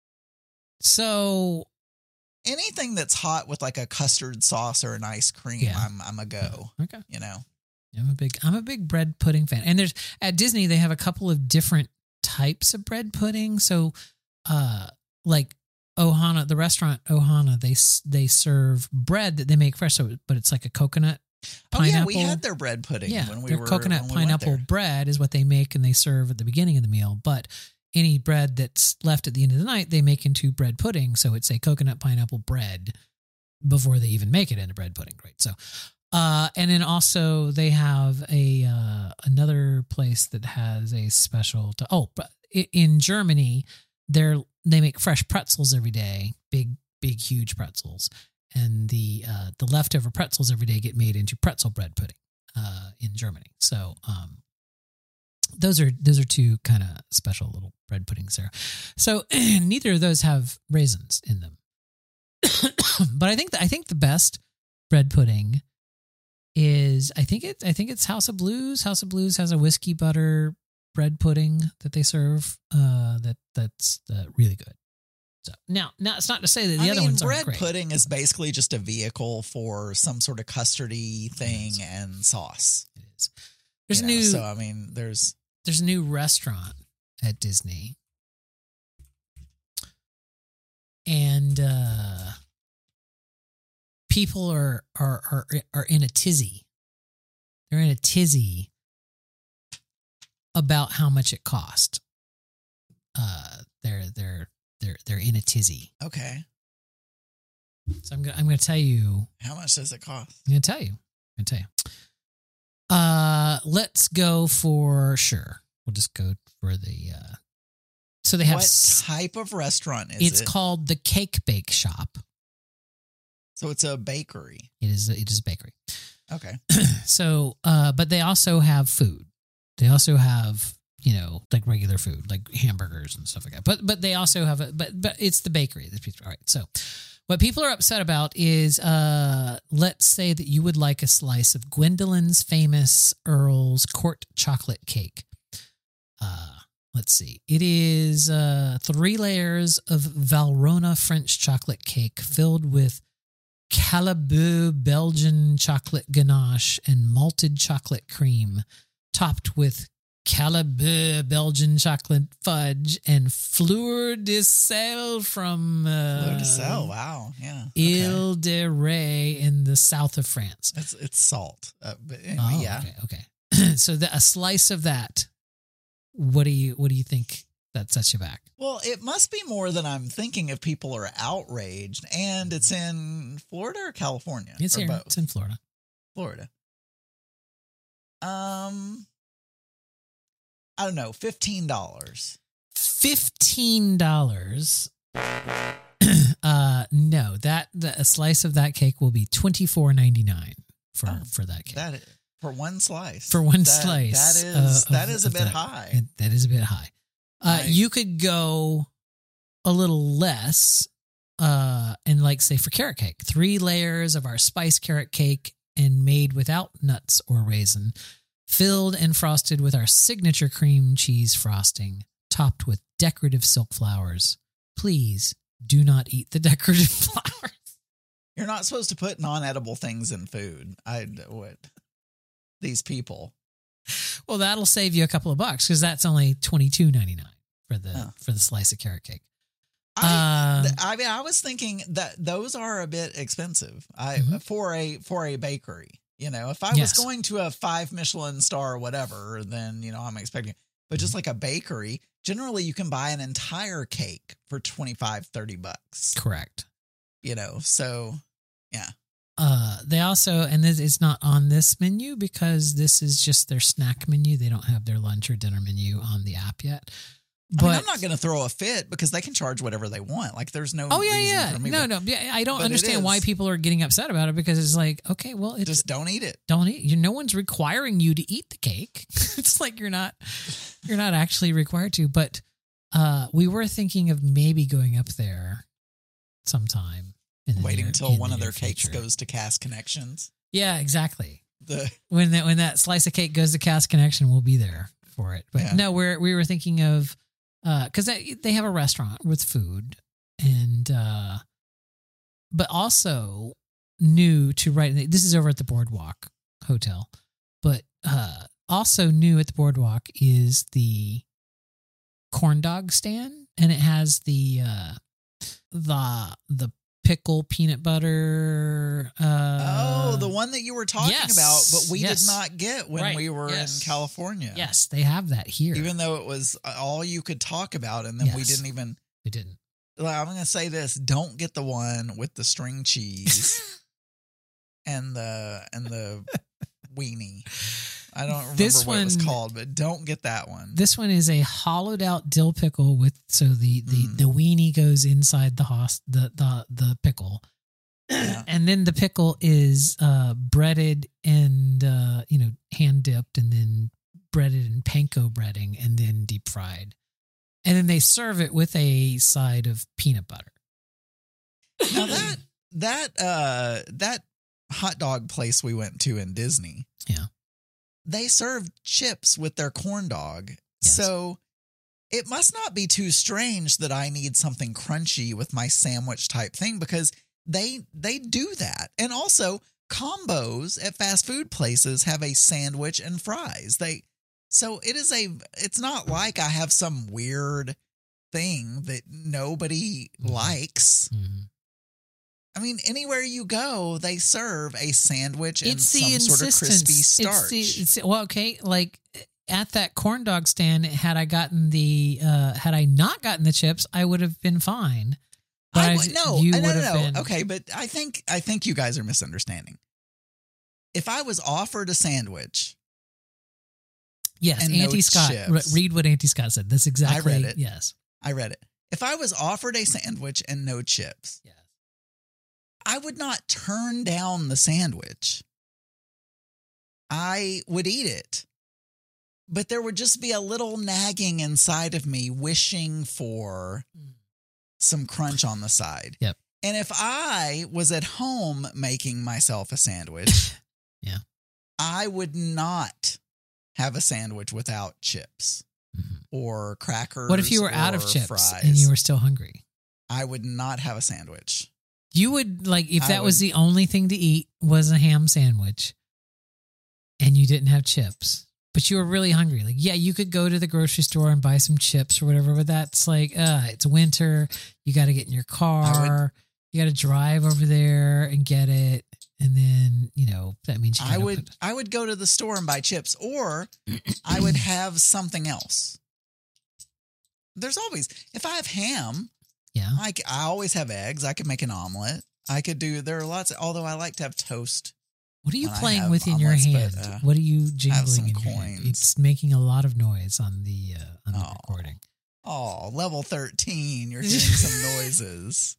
So Anything that's hot with like a custard sauce or an ice cream, Yeah. I'm I'm a go. okay. You know. I'm a big I'm a big bread pudding fan. And there's at Disney they have a couple of different types of bread pudding. So uh like Ohana, the restaurant Ohana, they s- they serve bread that they make fresh, so but it's like a coconut Oh yeah, pineapple. we had their bread pudding yeah, when we their were coconut when we went pineapple there. bread is what they make and they serve at the beginning of the meal. But any bread that's left at the end of the night, they make into bread pudding. So it's a coconut pineapple bread before they even make it into bread pudding, right? So, uh, and then also they have a uh, another place that has a special. To, oh, but i- in Germany, they're they make fresh pretzels every day, big, big, huge pretzels, and the uh, the leftover pretzels every day get made into pretzel bread pudding uh, in Germany. So um, those are those are two kind of special little bread puddings there. So neither of those have raisins in them, but I think the, I think the best bread pudding is I think it I think it's House of Blues. House of Blues has a whiskey butter bread pudding that they serve. Uh, that that's uh, really good. So now, now it's not to say that the I other mean, ones aren't bread great. pudding is basically just a vehicle for some sort of custardy thing and sauce. It is. There's You a know, new So I mean, there's there's a new restaurant at Disney, and uh, people are are are are in a tizzy. They're in a tizzy about how much it cost. Uh, they're they're they're they're in a tizzy. okay. So I'm gonna I'm gonna tell you. How much does it cost? I'm gonna tell you. I'm gonna tell you. Uh, let's go for sure. We'll just go for the. Uh, so they have. What s- type of restaurant is It's it? called the Cake Bake Shop. So it's a bakery. It is. It is a bakery. Okay. So, uh, but they also have food. They also have, you know, like regular food, like hamburgers and stuff like that. But but they also have a but but it's the bakery. That's all right. So, what people are upset about is, uh, let's say that you would like a slice of Gwendolyn's famous Earl's Court chocolate cake. Uh, let's see. It is uh, three layers of Valrhona French chocolate cake filled with Callebaut Belgian chocolate ganache and malted chocolate cream, topped with Callebaut Belgian chocolate fudge and fleur de sel from uh, Fleur de sel. Wow. Yeah. Okay. Ile de Ré in the south of France. It's it's salt. Uh, but anyway, Oh, yeah. okay, okay. So the, a slice of that. What do you what do you think that sets you back? Well, it must be more than I'm thinking if people are outraged. And it's in Florida or California? It's or here. both? It's in Florida. Florida. Um, I don't know, fifteen dollars. Fifteen dollars. uh, no, that the, a slice of that cake will be twenty four ninety nine for Oh, for that cake. That is, for one slice. For one That- slice, That is uh, that of- is a of bit that. high. It- that is a bit high. Uh, I- you could go a little less, uh, and like say for carrot cake, three layers of our spice carrot cake and made without nuts or raisin, filled and frosted with our signature cream cheese frosting, topped with decorative silk flowers. Please do not eat the decorative flowers. You're not supposed to put non-edible things in food. I would. These people. Well, that'll save you a couple of bucks because that's only twenty two ninety nine for the Oh. for the slice of carrot cake. I, Um, I mean, I was thinking that those are a bit expensive. I Mhm. for a for a bakery. You know, if I Yes. was going to a five Michelin star or whatever, then you know I'm expecting. But just like a bakery, generally you can buy an entire cake for twenty-five, thirty bucks. Correct. You know, so yeah. Uh, they also, and this, it's not on this menu because this is just their snack menu. They don't have their lunch or dinner menu on the app yet. But I mean, I'm not going to throw a fit because they can charge whatever they want. Like, there's no. oh yeah, reason yeah, For me no, to, no, yeah, I don't but it understand why is. people are getting upset about it because it's like, okay, well, it's Just don't eat it. don't eat. You, no one's requiring you to eat the cake. It's like you're not, you're not actually required to. But uh, we were thinking of maybe going up there sometime. In the Waiting near- until in one the of their near cakes future. goes to Cast Connections. Yeah, exactly. The When that when that slice of cake goes to Cast Connection, we'll be there for it. But Yeah. no, we're we were thinking of because they, they have a restaurant with food and uh, but also new to right. This is over at the Boardwalk Hotel, but uh, also new at the Boardwalk is the corn dog stand, and it has the uh, the the pickle peanut butter. Uh, oh, the one that you were talking yes, about, but we yes. did not get when Right, we were yes. in California. Yes, they have that here. Even though it was all you could talk about, and then we Yes. didn't even. they didn't. Like, I'm going to say this: don't get the one with the string cheese and the and the weenie. I don't remember This what it was one- called, but don't get that one. This one is a hollowed out dill pickle with so the the, Mm. the weenie goes inside the host the the the pickle, Yeah. and then the pickle is uh, breaded and uh, you know hand dipped, and then breaded in panko breading, and then deep fried, and then they serve it with a side of peanut butter. Now that that uh that hot dog place we went to in Disney, Yeah. they served chips with their corn dog. Yes. So it must not be too strange that I need something crunchy with my sandwich type thing, because they they do that. And also combos at fast food places have a sandwich and fries. They so it is a it's not like I have some weird thing that nobody Mhm. likes. Mhm. I mean, anywhere you go, they serve a sandwich and It's the some sort of insistence. crispy starch. It's the, it's, well, okay, like at that corn dog stand, had I gotten the, uh, had I not gotten the chips, I would have been fine. But I I- would, no, you no, would no, have no. been- Okay, but I think I think you guys are misunderstanding. If I was offered a sandwich, Yes, and no Auntie Scott. chips. re- read what Auntie Scott said. That's exactly. I read it. Yes. I read it. If I was offered a sandwich and no chips, Yes. I would not turn down the sandwich. I would eat it. But there would just be a little nagging inside of me wishing for Mm. some crunch on the side. Yep. And if I was at home making myself a sandwich, Yeah. I would not have a sandwich without chips Mhm. or crackers. What if you were out of or chips fries. and you were still hungry? I would not have a sandwich. You would like if I that was would- the only thing to eat was a ham sandwich, and you didn't have chips, but you were really hungry. Like, yeah, you could go to the grocery store and buy some chips or whatever, but that's like, uh, it's winter. You got to get in your car. You got to drive over there and get it, and then you know that means you I gotta would put- I would go to the store and buy chips, or I would have something else. There's always if I have ham, yeah. I, c- I always have eggs. I could make an omelet. I could do there are lots. Although I like to have toast. What are you when I playing have with in your omelets, but, hand? uh, What are you some jingling in your hand? coins. It's making a lot of noise on the uh, on the Oh. recording. Oh, level thirteen. You're hearing some noises.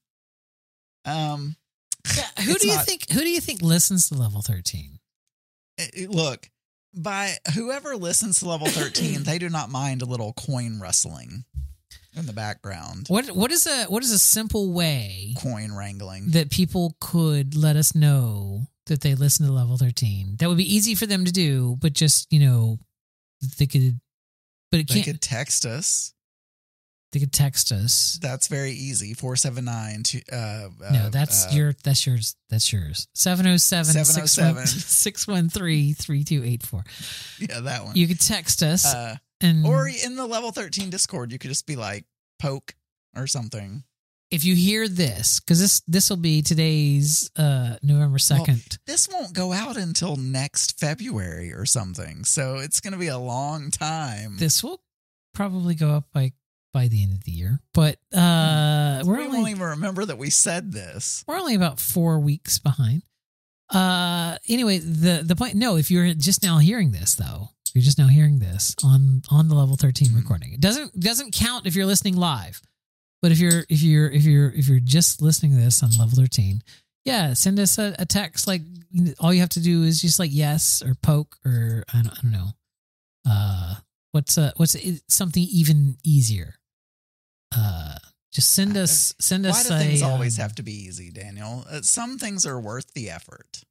Um, Yeah, who It's do you not- think? Who do you think listens to level thirteen? it- it- look, by whoever listens to level thirteen, they do not mind a little coin rustling in the background. What what is a what is a simple way Coin wrangling. that people could let us know that they listen to level thirteen? That would be easy for them to do, but just you know they could, but it They can't. could text us. They could text us. That's very easy. four seven nine. Uh, No, that's uh, your that's yours. That's yours. seven oh seven, six one six one three, three two eight four. Yeah, that one. You could text us Uh, and or in the level thirteen Discord, you could just be like, poke or something. if you hear this, because this this will be today's uh, November second. This won't go out until next February or something. So it's going to be a long time. This will probably go up by by the end of the year, but uh, we're we only won't even remember that we said this. we're only about four weeks behind. Uh, anyway, the the point. No, if you're just now hearing this, though, you're just now hearing this on on the level thirteen recording. It doesn't doesn't count if you're listening live, but if you're if you're if you're if you're just listening to this on level thirteen, yeah, send us a, a text. Like all you have to do is just like yes or poke or I don't, I don't know. Uh, what's uh what's something even easier? Uh, just send us send Why us do a, things always um, have to be easy, Daniel? Uh, some things are worth the effort.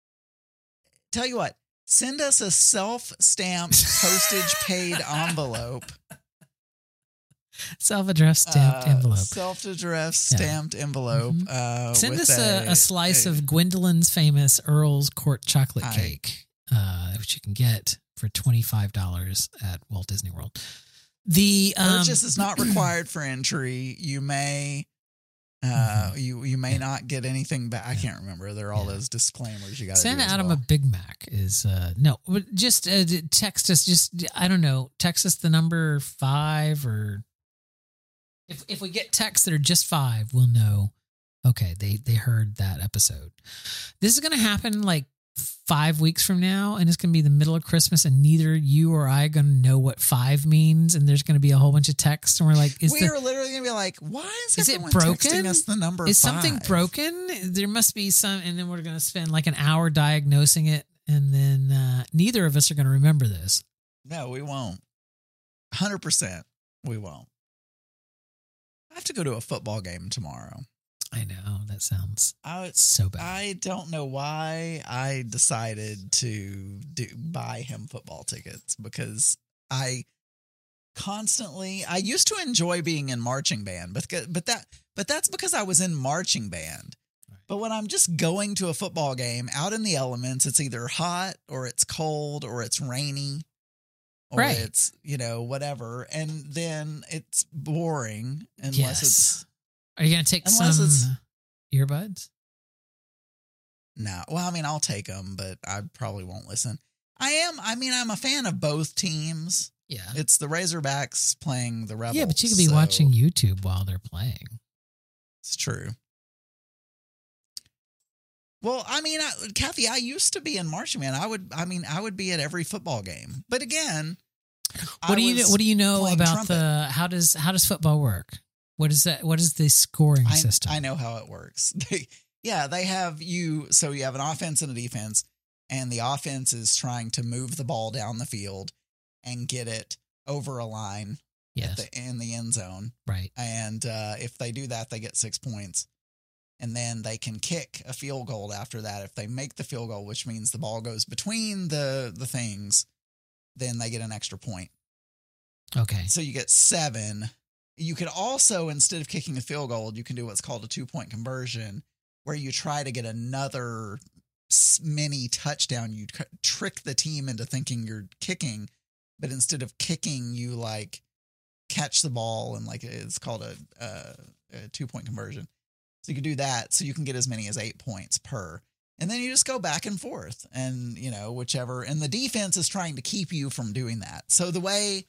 Tell you what, send us a self-stamped postage paid envelope. self-addressed stamped uh, envelope. Self-addressed Yeah. stamped envelope. Mhm. Uh, Send with us a, a slice of Gwendolyn's famous Earl's Court chocolate I- cake, uh, which you can get for twenty-five dollars at Walt Disney World. The um, Purchase is not required for entry. You may, uh, you you may Yeah. not get anything back. I Yeah. can't remember. There are all Yeah. those disclaimers you got to Send do as Adam well. a Big Mac is uh, no, but just uh, d- text us. Just I don't know, text us the number five or if if we get texts that are just five, we'll know. Okay, they they heard that episode. This is going to happen like five weeks from now, and it's going to be the middle of Christmas, and neither you or I are going to know what five means, and there's going to be a whole bunch of texts, and we're like, is we the, are literally going to be like, why is, is it everyone broken? texting us the number Is five? something broken? There must be some, and then we're going to spend like an hour diagnosing it, and then uh, neither of us are going to remember this. No, we won't. one hundred percent we won't. I have to go to a football game tomorrow. I know, that sounds I, so bad. I don't know why I decided to do buy him football tickets, because I constantly I used to enjoy being in marching band, but but that but that's because I was in marching band. Right. But when I'm just going to a football game out in the elements, it's either hot or it's cold or it's rainy or right. it's, you know, whatever, and then it's boring unless yes. it's Are you going to take Unless some it's- earbuds? No. Well, I mean, I'll take them, but I probably won't listen. I am, I mean, I'm a fan of both teams. Yeah. It's the Razorbacks playing the Rebels. Yeah, but you could be so watching YouTube while they're playing. It's true. Well, I mean, I, Kathy, I used to be in marching band. I would, I mean, I would be at every football game. But again, what I do you was what do you know playing about trumpet. the how does how does football work? What is that? What is the scoring I, system? I know how it works. They, yeah, they have you. So you have an offense and a defense, and the offense is trying to move the ball down the field and get it over a line Yes. at the, in the end zone. Right. And uh, if they do that, they get six points. And then they can kick a field goal after that. If they make the field goal, which means the ball goes between the, the things, then they get an extra point. Okay. So you get seven. You could also, instead of kicking a field goal, you can do what's called a two-point conversion, where you try to get another mini touchdown. You tr- trick the team into thinking you're kicking, but instead of kicking, you like catch the ball, and like it's called a, a, a two-point conversion. So you can do that, so you can get as many as eight points per. And then you just go back and forth, and, you know, whichever. And the defense is trying to keep you from doing that. So the way...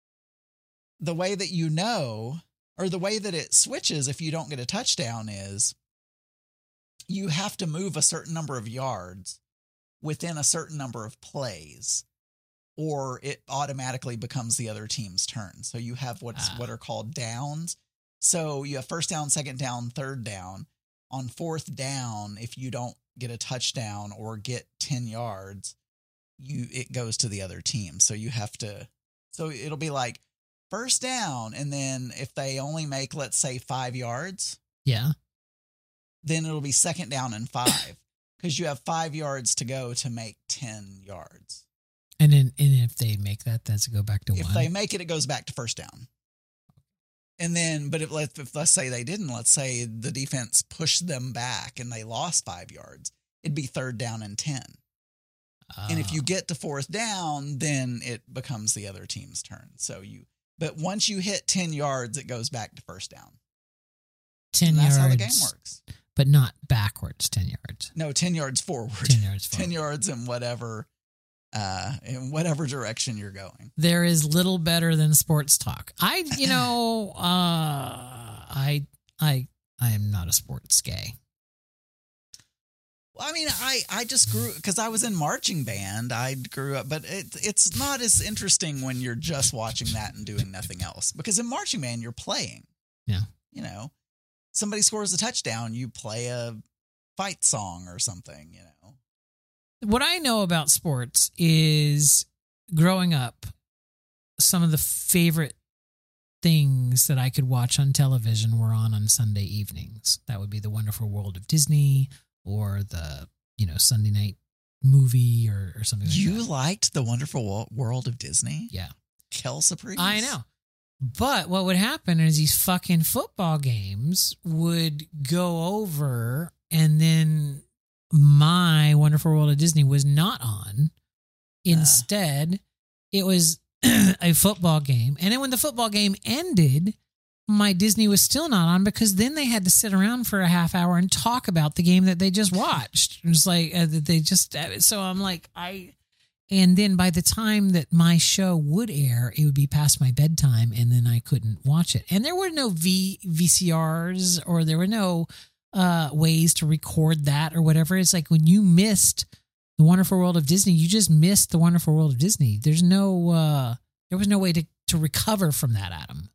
The way that you know, or the way that it switches if you don't get a touchdown, is you have to move a certain number of yards within a certain number of plays, or it automatically becomes the other team's turn. So you have what's Ah. what are called downs. So you have first down, second down, third down. On fourth down, if you don't get a touchdown or get ten yards, you it goes to the other team. So you have to. So it'll be like first down, and then if they only make, let's say, five yards, Yeah. then it'll be second down and five, because you have five yards to go to make ten yards. And then and if they make that, does it go back to If one? they make it, it goes back to first down. And then, but if, let- if let's say they didn't, let's say the defense pushed them back and they lost five yards, it'd be third down and ten. And if you Oh. get to fourth down, then it becomes the other team's turn. So you, but once you hit ten yards, it goes back to first down. ten And that's yards, how the game works. but not backwards. Ten yards. No, ten yards forward. Ten yards. ten forward. yards in whatever, uh, in whatever direction you're going. There is little better than sports talk. I, you know, uh, I, I, I am not a sports gay. Well, I mean, I, I just grew, because I was in marching band. I grew up, but it, it's not as interesting when you're just watching that and doing nothing else. Because in marching band, you're playing. Yeah. You know, somebody scores a touchdown, you play a fight song or something, you know. What I know about sports is growing up, some of the favorite things that I could watch on television were on on Sunday evenings. That would be The Wonderful World of Disney, or the, you know, Sunday night movie, or, or something like You that. liked The Wonderful Wo- World of Disney? Yeah. Kel Surprise? I know. But what would happen is these fucking football games would go over, and then my Wonderful World of Disney was not on. Instead, it was a football game. And then when the football game ended, my Disney was still not on, because then they had to sit around for a half hour and talk about the game that they just watched. It was like, uh, they just, uh, so I'm like, I, and then by the time that my show would air, it would be past my bedtime, and then I couldn't watch it. And there were no v, VCRs, or there were no uh, ways to record that or whatever. It's like when you missed The Wonderful World of Disney. You just missed The Wonderful World of Disney. There's no, uh, there was no way to, to recover from that, Adam.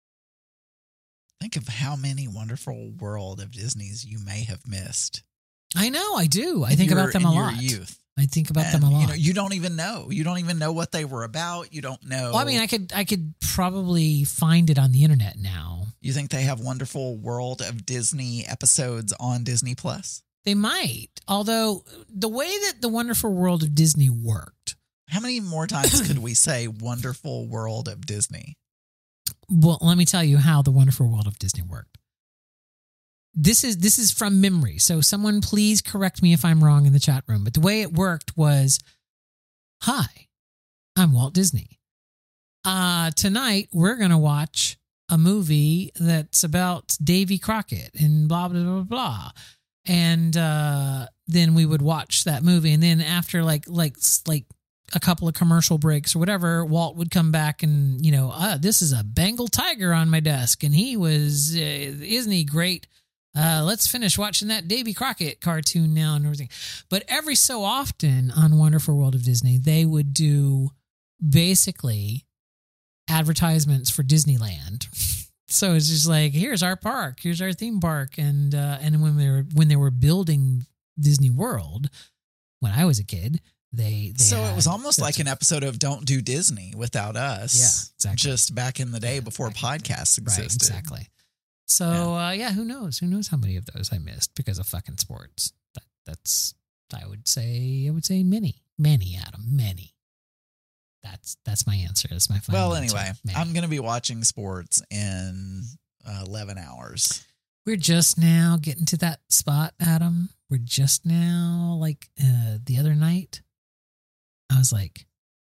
Think of how many Wonderful World of Disneys you may have missed. I know, I do. I in think your- about them in a your lot. youth. I think about And, them a lot. You know, you don't even know. You don't even know what they were about. You don't know. Well, I mean, I could, I could probably find it on the internet now. You think they have Wonderful World of Disney episodes on Disney Plus? They might, although the way that the Wonderful World of Disney worked. How many more times could we say Wonderful World of Disney? Well, let me tell you how the Wonderful World of Disney worked. This is this is from memory, so someone please correct me if I'm wrong in the chat room. But the way it worked was, "Hi, I'm Walt Disney. Uh, tonight we're gonna watch a movie that's about Davy Crockett and blah blah blah blah." And uh, then we would watch that movie, and then after like like like a couple of commercial breaks or whatever, Walt would come back and you know, uh, this is a Bengal tiger on my desk, and he was uh, isn't he great? Uh, let's finish watching that Davy Crockett cartoon now and everything. But every so often on Wonderful World of Disney, they would do basically advertisements for Disneyland. So it's just like, here's our park, here's our theme park, and uh, and when they were when they were building Disney World, when I was a kid, they, they So it was had- almost like an episode of Don't Do Disney Without Us. Yeah, exactly. Just back in the day Yeah, before exactly. podcasts existed. Right, exactly. So yeah. Uh, yeah, who knows? Who knows how many of those I missed because of fucking sports? That that's I would say I would say many, many, Adam, many. That's that's my answer. That's my final Well, answer. anyway, Many. I'm going to be watching sports in uh, eleven hours. We're just now getting to that spot, Adam. We're just now like uh, the other night. I was like,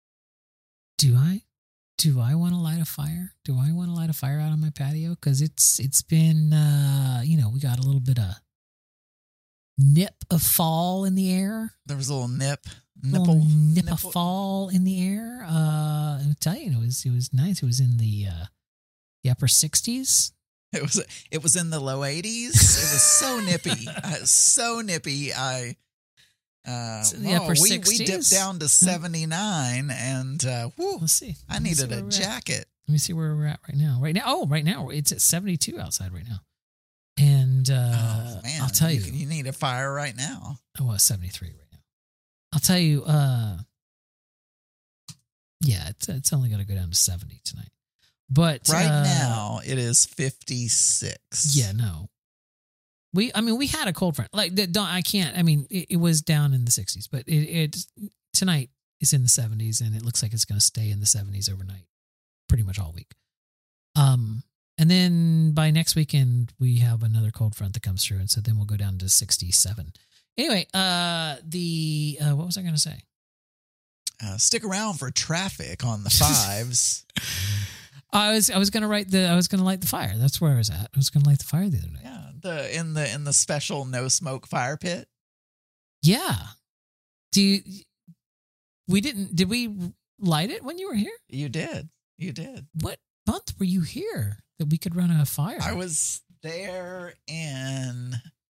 do I? Do I want to light a fire? Do I want to light a fire out on my patio? Because it's it's been uh, you know, we got a little bit of nip of fall in the air. There was a little nip, Little nipple, nip nipple. of fall in the air. Uh, I'll tell you, it was it was nice. It was in the uh, the upper sixties. It was it was in the low eighties. It was so nippy, uh, so nippy. I uh, It's in the whoa, upper we, we sixties? dipped down to seventy-nine, and uh, whew, Let's see. I Let me see needed where a we're at. jacket. Let me see where we're at right now. Right now, oh, right now it's at seventy-two outside right now. And uh, oh man, I'll tell you, you, you need a fire right now. oh, well, seventy-three right now. I'll tell you, uh, yeah, it's it's only going to go down to seventy tonight. But Right uh, now, it is fifty-six. yeah, no, we. I mean, we had a cold front. Like, that don't I can't. I mean, it, it was down in the sixties, but it, it tonight is in the seventies, and it looks like it's going to stay in the seventies overnight, pretty much all week. Um, and then by next weekend, we have another cold front that comes through, and so then we'll go down to sixty-seven. Anyway, uh, the uh, what was I going to say? Uh, stick around for traffic on the fives. I was I was going to write the I was going to light the fire. That's where I was at. I was going to light the fire the other night. Yeah, the in the in the special no smoke fire pit. Yeah. Do you, we didn't did we light it when you were here? You did, you did. What month were you here that we could run a fire? I was there in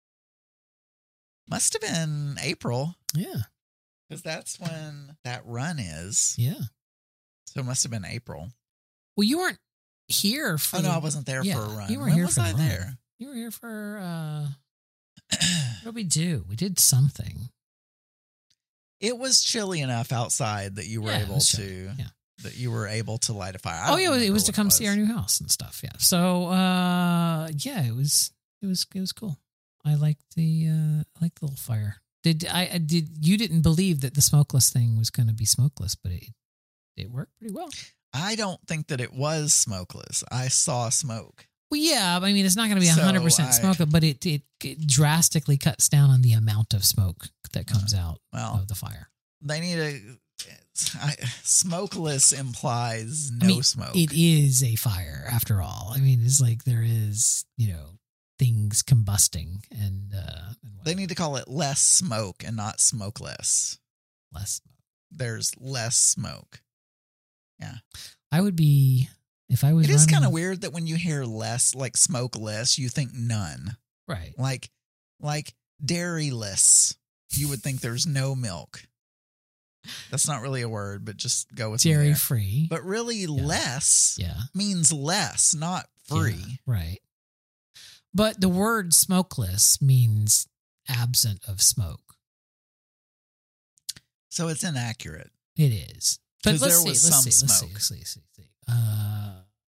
must have been April Yeah. because that's when that run is. Yeah. So it must have been April. Well, you weren't here for Oh no, the- I wasn't there yeah, for a run. You were When here was for I the run. there? You were here for uh what did we do? We did something. It was chilly enough outside that you were Yeah, it able was to chilly, yeah. that you were able to light a fire. I Oh don't yeah, it remember was to what come it see our new house and stuff. Yeah. So uh yeah, it was it was it was cool. I liked the uh I liked the little fire. Did I, I did you didn't believe that the smokeless thing was going to be smokeless, but it it worked pretty well. I don't think that it was smokeless. I saw smoke. Well, yeah, I mean it's not going to be So one hundred percent I- smoke, but it, it it drastically cuts down on the amount of smoke that comes out Well, of the fire. they need a I, smokeless implies no I mean, smoke. It is a fire after all. I mean, it's like there is, you know, things combusting and uh and They need to call it less smoke and not smokeless. less smoke. There's less smoke. I would be if I was It is running- kind of weird that when you hear less, like smokeless, you think none. Right. Like like dairyless. You would think there's no milk. That's not really a word, but just go with Dairy me there. free. But really, less Yeah. means less, not free. Yeah, right. But the word smokeless means absent of smoke. So it's inaccurate. It is. But 'Cause let's there see, was let's some see, let's see, smoke. let's see, let's see, let's see. Uh,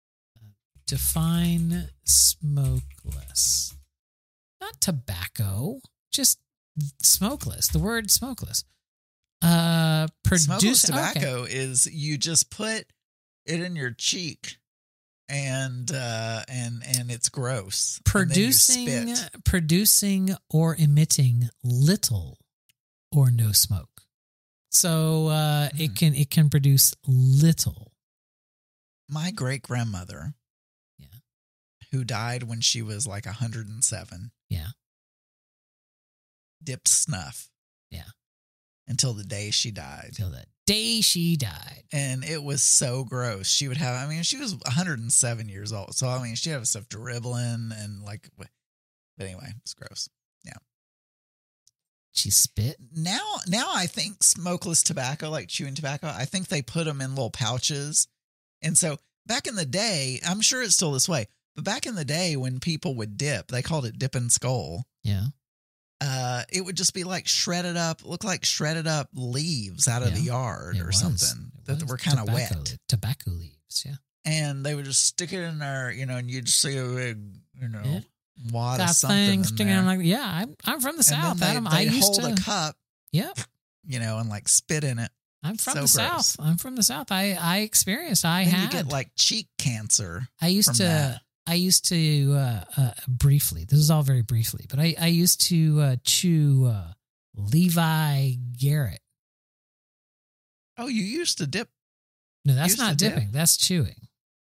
define smokeless. Not tobacco, just smokeless. The word smokeless. Uh, produce Smokeless okay. tobacco is you just put it in your cheek, and uh, and and it's gross. And then you Producing, spit. producing or emitting little or no smoke. So uh, Hmm. it can it can produce little. My great grandmother, Yeah. who died when she was like one hundred seven, Yeah. dipped snuff. Yeah. Until the day she died. Till the day she died. And it was so gross. She would have, I mean, she was one hundred seven years old. So, I mean, she'd have stuff dribbling and like, but anyway, it's gross. Yeah. She spit. Now, now I think smokeless tobacco, like chewing tobacco, I think they put them in little pouches. And so back in the day, I'm sure it's still this way, but back in the day when people would dip, they called it dip and skull. Yeah. Uh, it would just be like shredded up, look like shredded up leaves out of Yeah, the yard It or was. something It that was were kind of tobacco- wet. Tobacco leaves. Yeah. And they would just stick it in there, you know, and you'd see a big, you know, Yeah. wad Got of something things in sticking there. out like, yeah, I'm, I'm from the and South, then Adam. they, I they'd used hold to. a cup, Yep. you know, and like spit in it. I'm from So the gross. South. I'm from the South. I, I experienced, I And had. you get like cheek cancer. I used from to, that. I used to, uh, uh, briefly, this is all very briefly, but I, I used to uh, chew uh, Levi Garrett. Oh, you used to dip. No, that's Used not to dip? dipping. That's chewing.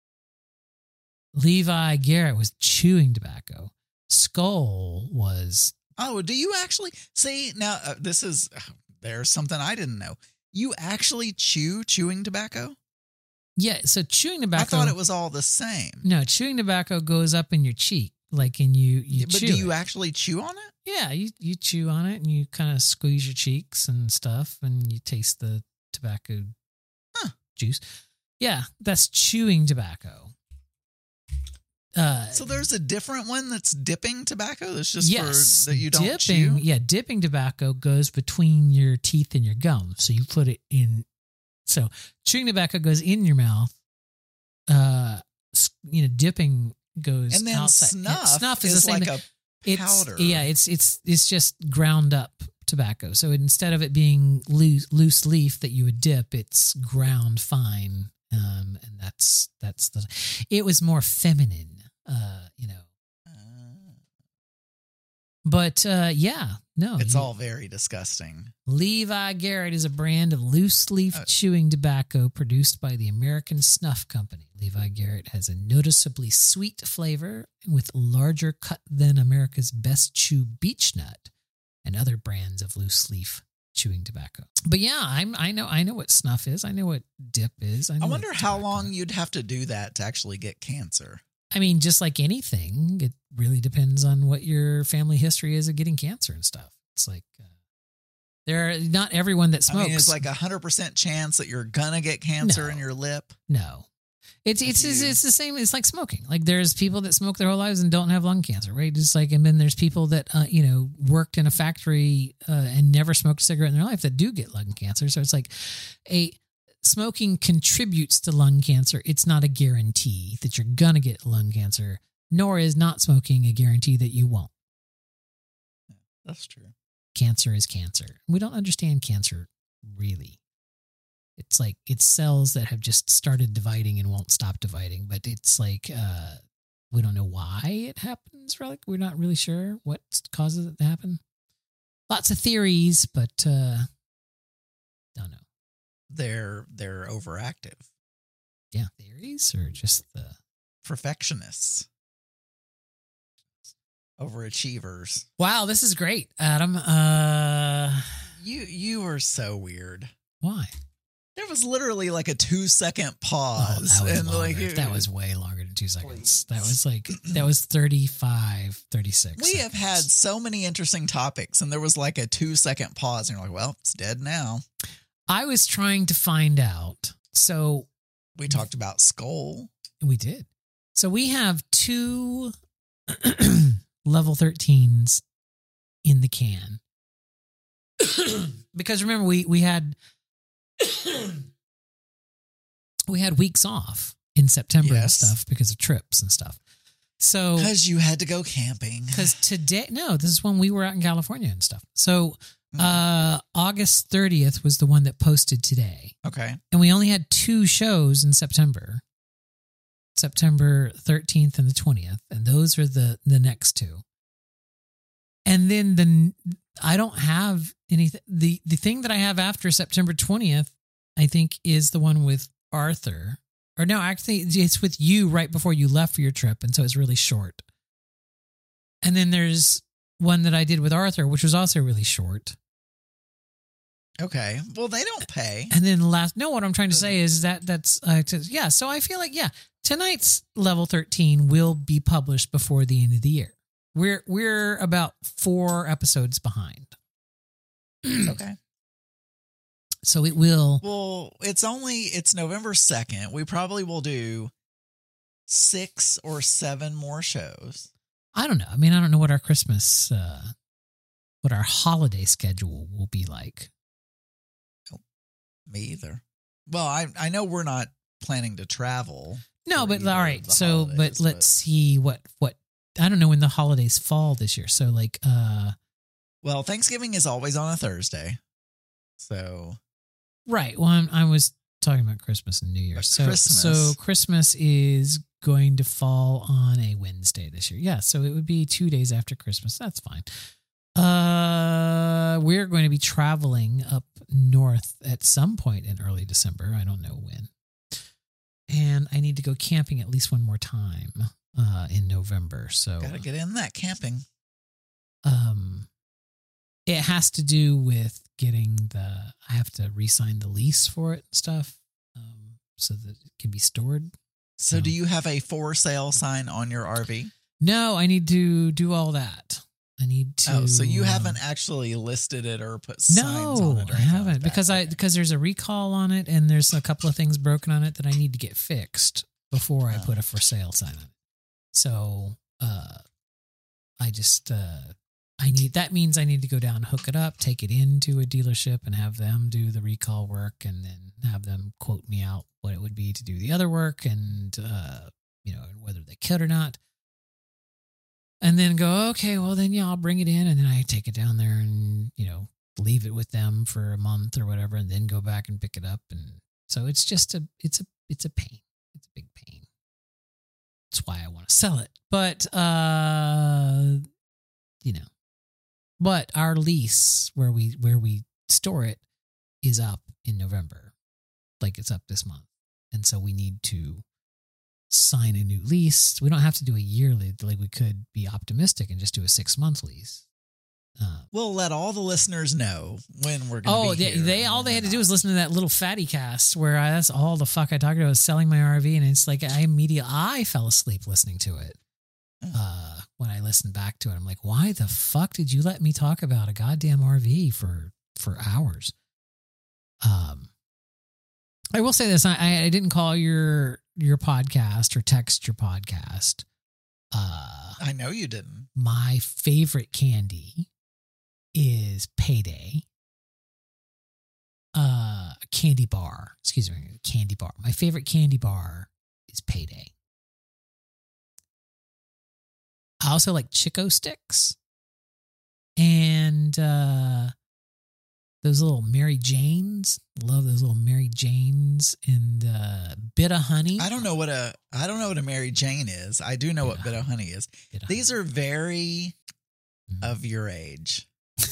Levi Garrett was chewing tobacco. Skull was, Oh, do you actually see now? Uh, this is there's something I didn't know. You actually chew chewing tobacco? yeah, so chewing tobacco. I thought it was all the same. No, chewing tobacco goes up in your cheek, like in you, you but chew do you it. actually chew on it? Yeah, you, you chew on it and you kind of squeeze your cheeks and stuff and you taste the tobacco Huh. juice. Yeah, that's chewing tobacco. Uh, So there's a different one that's dipping tobacco. That's just yes, for that you don't dipping, chew. Yeah, dipping tobacco goes between your teeth and your gums. So you put it in. So chewing tobacco goes in your mouth. Uh, s- you know, dipping goes And then outside. snuff, Snuff is, is the same like thing. a It's powder. yeah, it's it's it's just ground up tobacco. So instead of it being loose loose leaf that you would dip, it's ground fine. Um, and that's that's the. It was more feminine. Uh, you know. Uh, But uh, yeah, no, it's you- all very disgusting. Levi Garrett is a brand of loose leaf Uh, chewing tobacco produced by the American Snuff Company. Levi Garrett has a noticeably sweet flavor with larger cut than America's Best Chew Beech Nut and other brands of loose leaf chewing tobacco. But yeah, I'm I know I know what snuff is. I know what dip is. I, know I what wonder how tobacco- long you'd have to do that to actually get cancer. I mean, just like anything, it really depends on what your family history is of getting cancer and stuff. It's like uh, there are not everyone that smokes. I mean, it's like a hundred percent chance that you're gonna get cancer No. in your lip. No. It's If it's it's, you- it's the same. It's like smoking. Like there's people that smoke their whole lives and don't have lung cancer, right? Just like, and then there's people that uh, you know worked in a factory uh, and never smoked a cigarette in their life that do get lung cancer. So it's like a smoking contributes to lung cancer. It's not a guarantee that you're gonna get lung cancer, nor is not smoking a guarantee that you won't. That's true. Cancer is cancer. We don't understand cancer really. It's like it's cells that have just started dividing and won't stop dividing, but it's like uh, we don't know why it happens. Really, we're not really sure what causes it to happen. Lots of theories, but uh, don't know. They're they're overactive, Yeah, theories or just the perfectionists, overachievers. wow. This is great, Adam. Uh, You you were so weird. why? There was literally like a two second pause. Oh, that was and longer. like that was way longer than two seconds. Please. That was like that was thirty-five, thirty-six. we have had so many interesting topics, and there was like a two second pause, and you're like, well, it's dead now. I was trying to find out. So We talked about Skull. we did. So we have two level thirteens in the can. Because remember, we, we had we had weeks off in September and Yes. stuff because of trips and stuff. So Because you had to go camping. because today, no, this is when we were out in California and stuff. So uh, August thirtieth was the one that posted today. Okay. And we only had two shows in September, September thirteenth and the twentieth. And those are the, the next two. And then the, I don't have anything. The, the thing that I have after September twentieth, I think, is the one with Arthur. Or no, actually, it's with you right before you left for your trip. And so it's really short. And then there's one that I did with Arthur, which was also really short. Okay. Well, they don't pay. And then the last, no, what I'm trying to say is that that's, uh, to, yeah. So I feel like, yeah, tonight's level thirteen will be published before the end of the year. We're, we're about four episodes behind. Okay. So it will, Well, it's only, it's November second. We probably will do six or seven more shows. I don't know. I mean, I don't know what our Christmas, uh, what our holiday schedule will be like. Me either. Well, I I know we're not planning to travel. No, for but either all of right. the So, holidays, but let's see what, what, I don't know when the holidays fall this year. So like, uh, Well, Thanksgiving is always on a Thursday. So, right. Well, I'm, I was talking about Christmas and New Year. But So, Christmas- so Christmas is going to fall on a Wednesday this year. Yeah. So it would be two days after Christmas. That's fine. Uh, we're going to be traveling up north at some point in early December. I don't know when. And I need to go camping at least one more time, uh, in November. So, gotta get in that camping. um, it has to do with getting the, I have to re-sign the lease for it and stuff, um, so that it can be stored. So, No. do you have a for sale sign on your R V? No, I need to do all that. I need to. Oh, so you uh, haven't actually listed it or put signs No, on it? Or I anything haven't like that? because I Okay. because there's a recall on it and there's a couple of things broken on it that I need to get fixed before I Oh. put a for sale sign on it. So, uh, I just uh, I need that means I need to go down, hook it up, take it into a dealership, and have them do the recall work, and then have them quote me out what it would be to do the other work, and uh, you know, whether they could or not. And then go, okay, well then, yeah, I'll bring it in. And then I take it down there and, you know, leave it with them for a month or whatever, and then go back and pick it up. And so it's just a, it's a, it's a pain. It's a big pain. That's why I want to sell it. But, uh, you know, but our lease where we, where we store it is up in November. Like it's up this month. And so we need to sign a new lease. We don't have to do a yearly, like we could be optimistic and just do a six month lease. Uh, We'll let all the listeners know when we're going to oh, be they, here they and all when they we're had to do not. was listen to that little fatty cast where I, that's all the fuck I talked about was selling my R V, and it's like I immediately I fell asleep listening to it. Uh, when I listened back to it, I'm like, why the fuck did you let me talk about a goddamn R V for for hours? Um, I will say this: I, I didn't call your your podcast or text your podcast. Uh, I know you didn't. my favorite candy is Payday. Uh, candy bar. Excuse me, candy bar. My favorite candy bar is Payday. I also like Chico sticks and uh, those little Mary Janes. Love those little Mary Janes and uh, Bit of Honey. I don't know what a I don't know what a Mary Jane is. I do know what bit of honey is. Bit of These Honey. are very Mhm. of your age.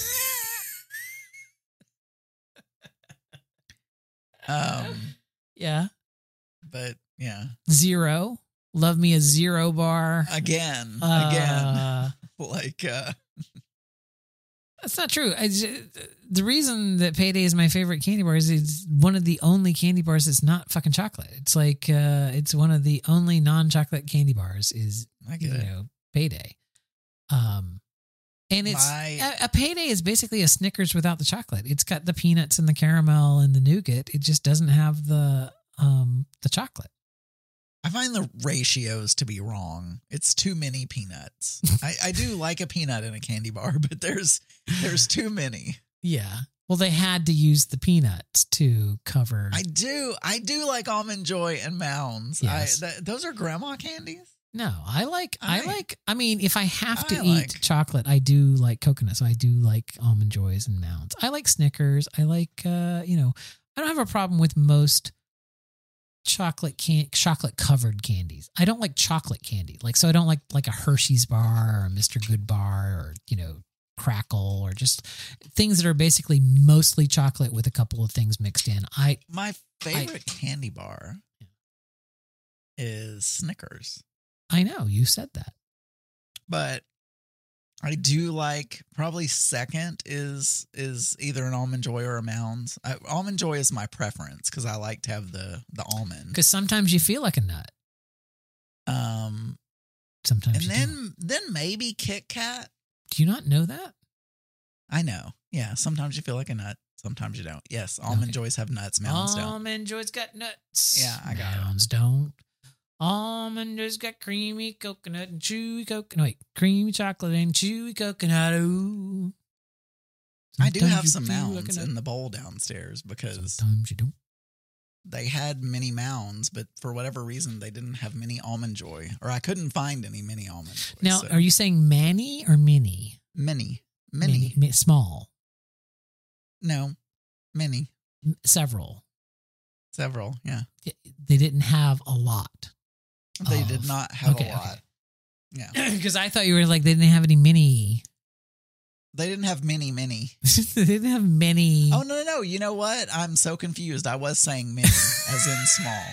Um, yeah. but yeah, Zero. Love me a zero bar. again, Uh, again, like uh, That's not true. I j- the reason that Payday is my favorite candy bar is it's one of the only candy bars that's not fucking chocolate. It's like uh, it's one of the only non-chocolate candy bars is I get you it. know Payday. Um, And it's My- a, a payday is basically a Snickers without the chocolate. It's got the peanuts and the caramel and the nougat. It just doesn't have the um the chocolate. I find the ratios to be wrong. It's too many peanuts. I, I do like a peanut in a candy bar, but there's there's too many. Yeah. Well, they had to use the peanuts to cover. I do. I do like Almond Joy and Mounds. Yes. I, th- those are grandma candies. No, I like, I, I- like, I mean, if I have to I eat like- chocolate, I do like coconut. So I do like Almond Joys and Mounds. I like Snickers. I like, uh, you know, I don't have a problem with most chocolate can chocolate covered candies. I don't like chocolate candy. Like, so I don't like like a Hershey's bar or a Mister Good bar or, you know, Crackle or just things that are basically mostly chocolate with a couple of things mixed in. I, My favorite candy bar is Snickers. I know you said that. But I do like probably second is is either an Almond Joy or a Mounds. I, Almond Joy is my preference because I like to have the the almond. Because sometimes you feel like a nut. Um, Sometimes and you then don't. then maybe Kit Kat. Do you not know that? I know. Yeah, sometimes you feel like a nut. Sometimes you don't. Yes, Almond Okay. Joys have nuts. Mounds don't. Almond Joy's got nuts. Yeah, I got it. Mounds don't. Almond Joy's got creamy coconut and chewy coconut. Wait, creamy chocolate and chewy coconut. Ooh. I do Sometimes have you some feel like Mounds a nut. in the bowl downstairs because Sometimes you don't. they had mini Mounds, but for whatever reason they didn't have mini Almond Joy, or I couldn't find any mini Almond Joy. Now, so- are you saying mani or mini? mini, mini, mi- small. no, mini, M- Several. several, yeah. They didn't have a lot. They of- did not have okay, a lot. Yeah, Because I thought you were like, they didn't have any mini. they didn't have mini, mini. They didn't have many. Oh no, no, no! You know what? I'm so confused. I was saying mini, as in small.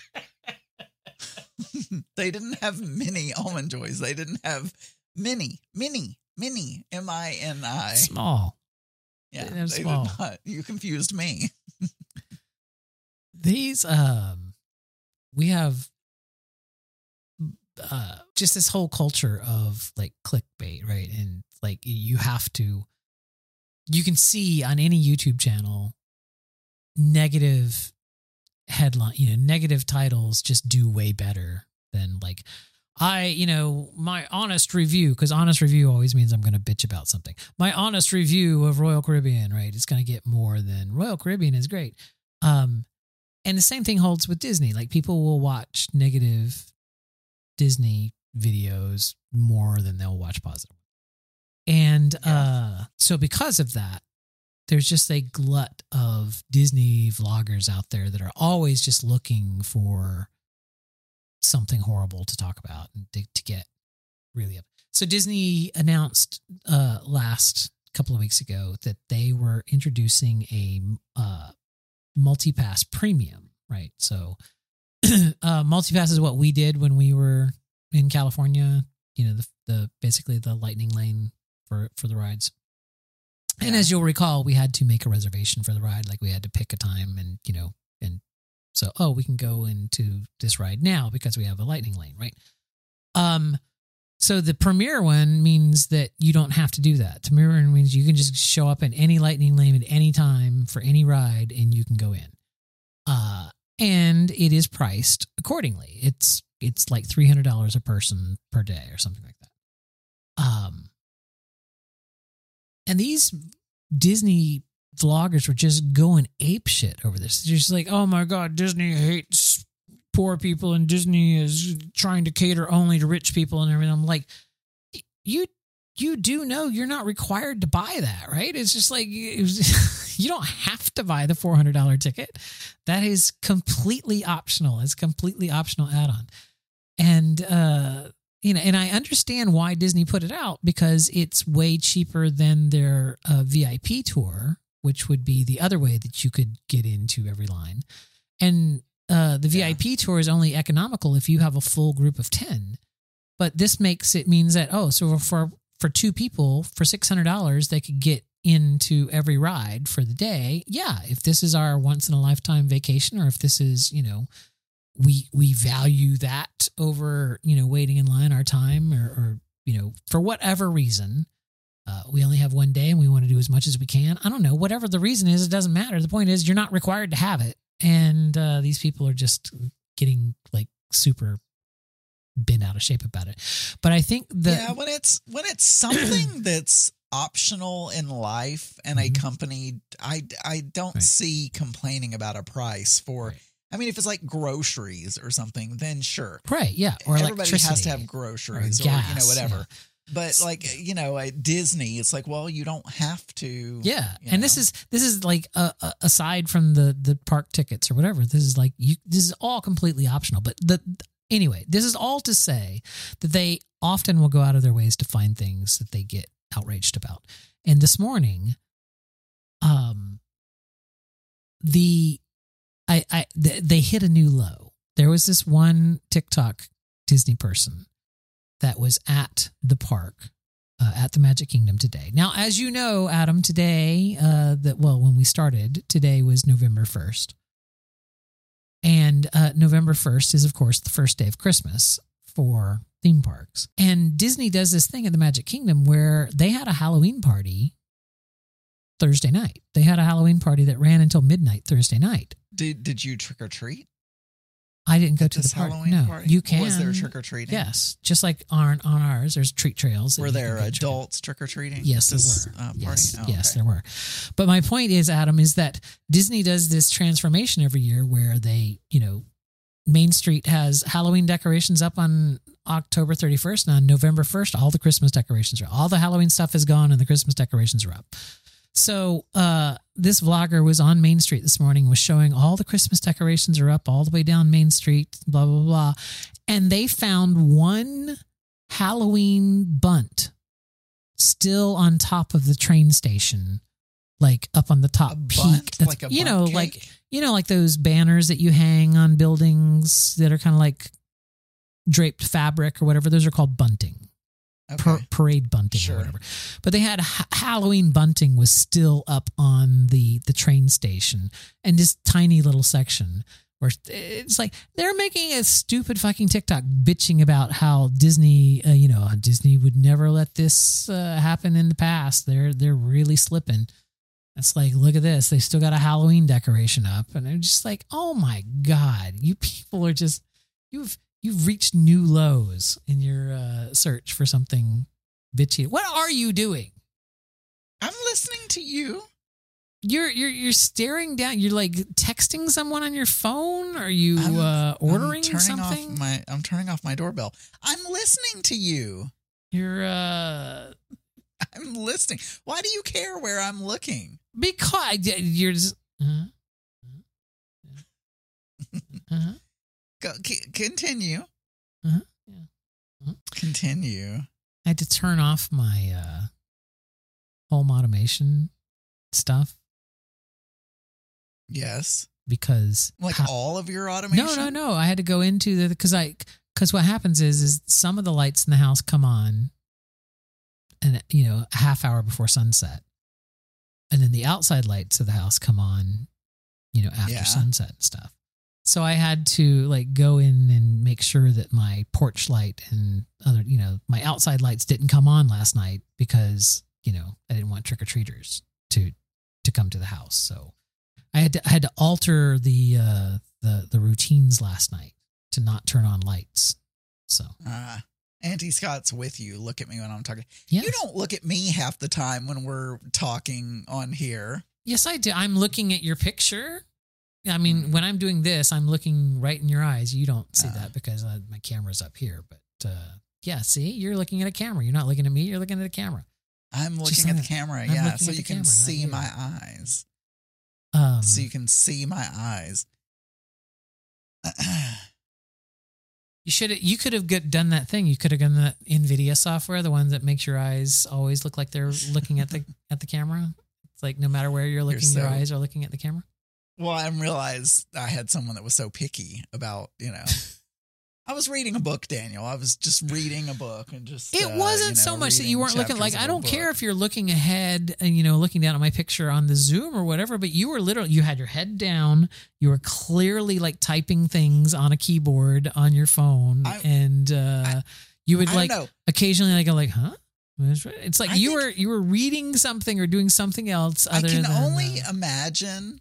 They didn't have mini Almond Joys. They didn't have mini, mini, mini. M I N I. Small. Yeah, They're they small. did not. You confused me. These, um, we have uh, just this whole culture of like clickbait, right? And like you have to, you can see on any YouTube channel, negative headline, you know, negative titles just do way better than like, I, you know, my honest review, because honest review always means I'm going to bitch about something. My honest review of Royal Caribbean, right? It's going to get more than Royal Caribbean is great. Um, and the same thing holds with Disney. Like people will watch negative Disney videos more than they'll watch positive. And Yeah. uh, so because of that, there's just a glut of Disney vloggers out there that are always just looking for something horrible to talk about and to, to get really up. So Disney announced uh, last couple of weeks ago that they were introducing a uh, multi-pass premium, right? So uh, multi-pass is what we did when we were in California, you know, the, the basically the lightning lane for, for the rides. And Yeah. as you'll recall, we had to make a reservation for the ride. Like we had to pick a time and, you know, and so, oh, we can go into this ride now because we have a lightning lane, right? Um, so the premier one means that you don't have to do that. The premier one means you can just show up in any lightning lane at any time for any ride and you can go in. Uh, and it is priced accordingly. It's, it's like three hundred dollars a person per day or something like that. Um, and these Disney vloggers were just going ape shit over this. They're just like, oh my God, Disney hates poor people and Disney is trying to cater only to rich people and everything. I'm like, you, you do know you're not required to buy that, right? It's just like, it was, you don't have to buy the four hundred dollars ticket. That is completely optional. It's completely optional add-on. And, uh, you know, and I understand why Disney put it out because it's way cheaper than their uh, V I P tour, which would be the other way that you could get into every line. And uh, the Yeah. V I P tour is only economical if you have a full group of ten. But this makes it means that, oh, so for for two people, for six hundred dollars, they could get into every ride for the day. Yeah, if this is our once-in-a-lifetime vacation or if this is, you know, we we value that over, you know, waiting in line our time or, or, you know, for whatever reason, Uh, we only have one day and we want to do as much as we can. I don't know. Whatever the reason is, it doesn't matter. The point is you're not required to have it. And uh, these people are just getting like super bent out of shape about it. But I think that yeah, when it's when it's something that's optional in life and Mhm. a company, I, I don't Right. see complaining about a price for, Right. I mean, if it's like groceries or something, then sure. right, yeah, or Everybody has electricity to have groceries or, gas, you know, whatever. yeah. But like, you know, at Disney, it's like, well, you don't have to. Yeah, you and this know. is this is like uh, uh, aside from the the park tickets or whatever. This is like you. This is all completely optional. But the anyway, this is all to say that they often will go out of their ways to find things that they get outraged about. And this morning, um, the I I th- they hit a new low. There was this one TikTok Disney person that was at the park, uh, at the Magic Kingdom today. Now, as you know, Adam, today, uh, that well, when we started, today was November first. And uh, November first is, of course, the first day of Christmas for theme parks. And Disney does this thing at the Magic Kingdom where they had a Halloween party Thursday night. They had a Halloween party that ran until midnight Thursday night. Did Did you trick or treat? I didn't go to This the party. Halloween No, party? you can. Was there trick or treating? Yes, just like on on ours, there's treat trails. that Were you can there go trick- adults trick or treating? Yes, there were. Uh, party? yes, Oh, yes, okay. there were. But my point is, Adam, is that Disney does this transformation every year where they, you know, Main Street has Halloween decorations up on October thirty-first, and on November first, all the Christmas decorations are all the Halloween stuff is gone and the Christmas decorations are up. So uh, this vlogger was on Main Street this morning, was showing all the Christmas decorations are up all the way down Main Street, blah, blah, blah. And they found one Halloween bunt still on top of the train station, like up on the top A peak. bunt? That's- Like a you bunt know, cake? like you know, like those banners that you hang on buildings that are kind of like draped fabric or whatever. Those are called bunting. Okay. par- parade bunting Sure. or whatever. But they had ha- Halloween bunting was still up on the the train station, and this tiny little section where it's like they're making a stupid fucking TikTok bitching about how Disney, uh, you know, Disney would never let this uh, happen in the past. They're they're really slipping. It's like, look at this. They still got a Halloween decoration up, and they're just like, oh my god, you people are just you've. You've reached new lows in your uh, search for something bitchy. What are you doing? I'm listening to you. You're you're you're staring down. You're like texting someone on your phone. Are you I'm- uh, ordering I'm turning something? Off my, I'm turning off my doorbell. I'm listening to you. You're uh, I'm listening. Why do you care where I'm looking? because you're just. Uh, uh, Go, c- continue. uh, yeah. Uh-huh. Continue. I had to turn off my uh, home automation stuff Yes. because Like how- all of your automation? No, no, no. I had to go into the because I because what happens is is some of the lights in the house come on, and you know a half hour before sunset, and then the outside lights of the house come on, you know after Yeah. sunset and stuff. So I had to like go in and make sure that my porch light and other you know my outside lights didn't come on last night because you know I didn't want trick or treaters to to come to the house. So I had to I had to alter the uh, the the routines last night to not turn on lights. So Uh, Auntie Scott's with you. Look at me when I'm talking. yes. You don't look at me half the time when we're talking on here. Yes, I do. I'm looking at your picture. I mean, Mm. when I'm doing this, I'm looking right in your eyes. You don't see Uh. that because uh, my camera's up here. But uh, yeah, see, you're looking at a camera. You're not looking at me. You're looking at a camera. I'm Just looking at the like- camera, I'm yeah, looking so at the you can camera, not see you. my eyes. Um, So you can see my eyes. you should you could have get, done that thing. You could have done that NVIDIA software, the one that makes your eyes always look like they're looking at the at the camera. It's like no matter where you're looking, your so- eyes are looking at the camera. Well, I realized I had someone that was so picky about, you know. I was reading a book, Daniel. I was just reading a book and just. It uh, wasn't you know, so much that reading you weren't looking chapters like of I a don't book. care if you're looking ahead and you know looking down at my picture on the Zoom or whatever, but you were literally you had your head down, you were clearly like typing things on a keyboard on your phone, I- and uh, I- you would I like don't know. occasionally like go like, huh? It's like I you think- were you were reading something or doing something else. I Other can than, only uh, imagine.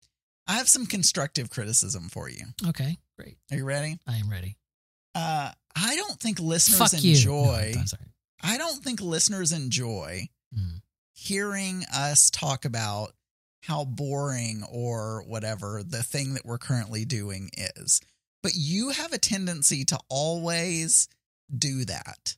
I have some constructive criticism for you. okay, great. Are you ready? I am ready. Uh, I don't think listeners Fuck you. enjoy. No, I'm sorry. I don't think listeners enjoy Mm. hearing us talk about how boring or whatever the thing that we're currently doing is. But you have a tendency to always do that.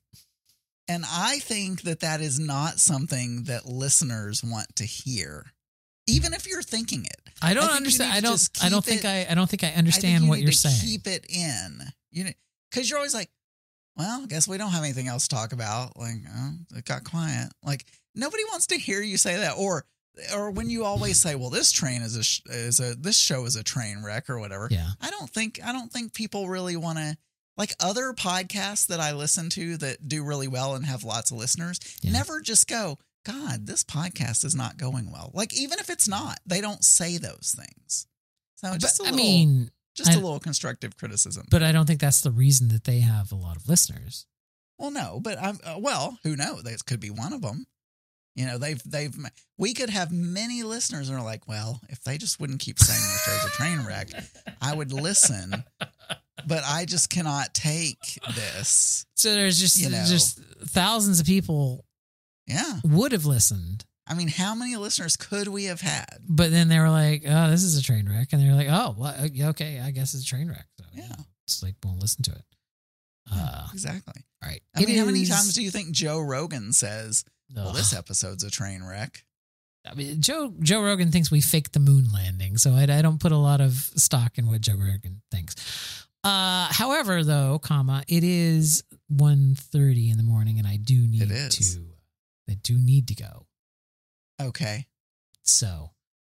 And I think that that is not something that listeners want to hear, even if you're thinking it. I don't I think you understand. need I to don't. just I don't keep think it- I. I don't think I I think understand you what need you're to saying. Keep it in, you know, because you're always like, well, I guess we don't have anything else to talk about. Like, oh, it got quiet. Like, nobody wants to hear you say that, or or when you always say, well, this train is a sh- is a this show is a train wreck or whatever. Yeah. I don't think I don't think people really want to. Like other podcasts that I listen to that do really well and have lots of listeners, Yeah. never just go, God, this podcast is not going well. Like, even if it's not, they don't say those things. So just But, a I little, mean, just I- a little constructive criticism. but I don't think that's the reason that they have a lot of listeners. Well, no, but I'm uh, well, who knows? That could be one of them. You know, they've they've we could have many listeners and are like, well, if they just wouldn't keep saying their show's a train wreck, I would listen. But I just cannot take this. So there's just You know. just thousands of people Yeah. would have listened, I mean, how many listeners could we have had? but then they were like, "Oh, this is a train wreck," and they're like, "Oh, well, okay, I guess it's a train wreck." So, Yeah. it's like won't listen to it. Uh, Exactly. all right. I It mean, how many is- times do you think Joe Rogan says, well, Ugh. this episode's a train wreck? I mean, Joe Joe Rogan thinks we faked the moon landing, so I, I don't put a lot of stock in what Joe Rogan thinks. Uh, however, though, comma, it is one thirty in the morning, and I do need It is. to. I do need to go. Okay. So,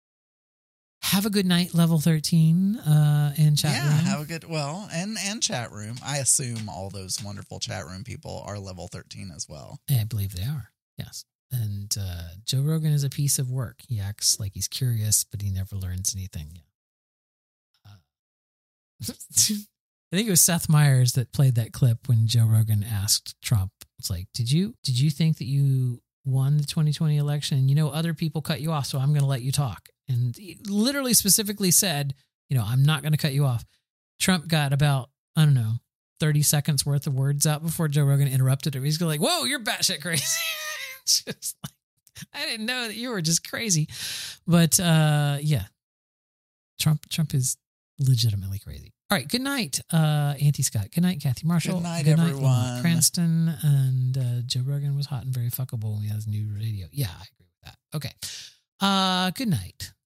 have a good night, level thirteen, uh, and chat yeah, room. have a good, well, and, and chat room. I assume all those wonderful chat room people are level thirteen as well. I believe they are. Yes. And uh, Joe Rogan is a piece of work. He acts like he's curious, but he never learns anything. Yeah. Uh, I think it was Seth Meyers that played that clip when Joe Rogan asked Trump, "It's like, did you did you think that you won the twenty twenty election? And you know, other people cut you off, so I'm going to let you talk." And he literally specifically said, "You know, I'm not going to cut you off." Trump got about, I don't know, thirty seconds worth of words out before Joe Rogan interrupted him. He's like, "Whoa, you're batshit crazy." It's just like, I didn't know that you were just crazy. But uh, yeah, Trump Trump is legitimately crazy. All right, good night, uh, Auntie Scott. Good night, Kathy Marshall. Good night, Lamar everyone. Cranston. And uh, Joe Rogan was hot and very fuckable when he has new radio. Yeah, I agree with that. Okay. Uh, good night.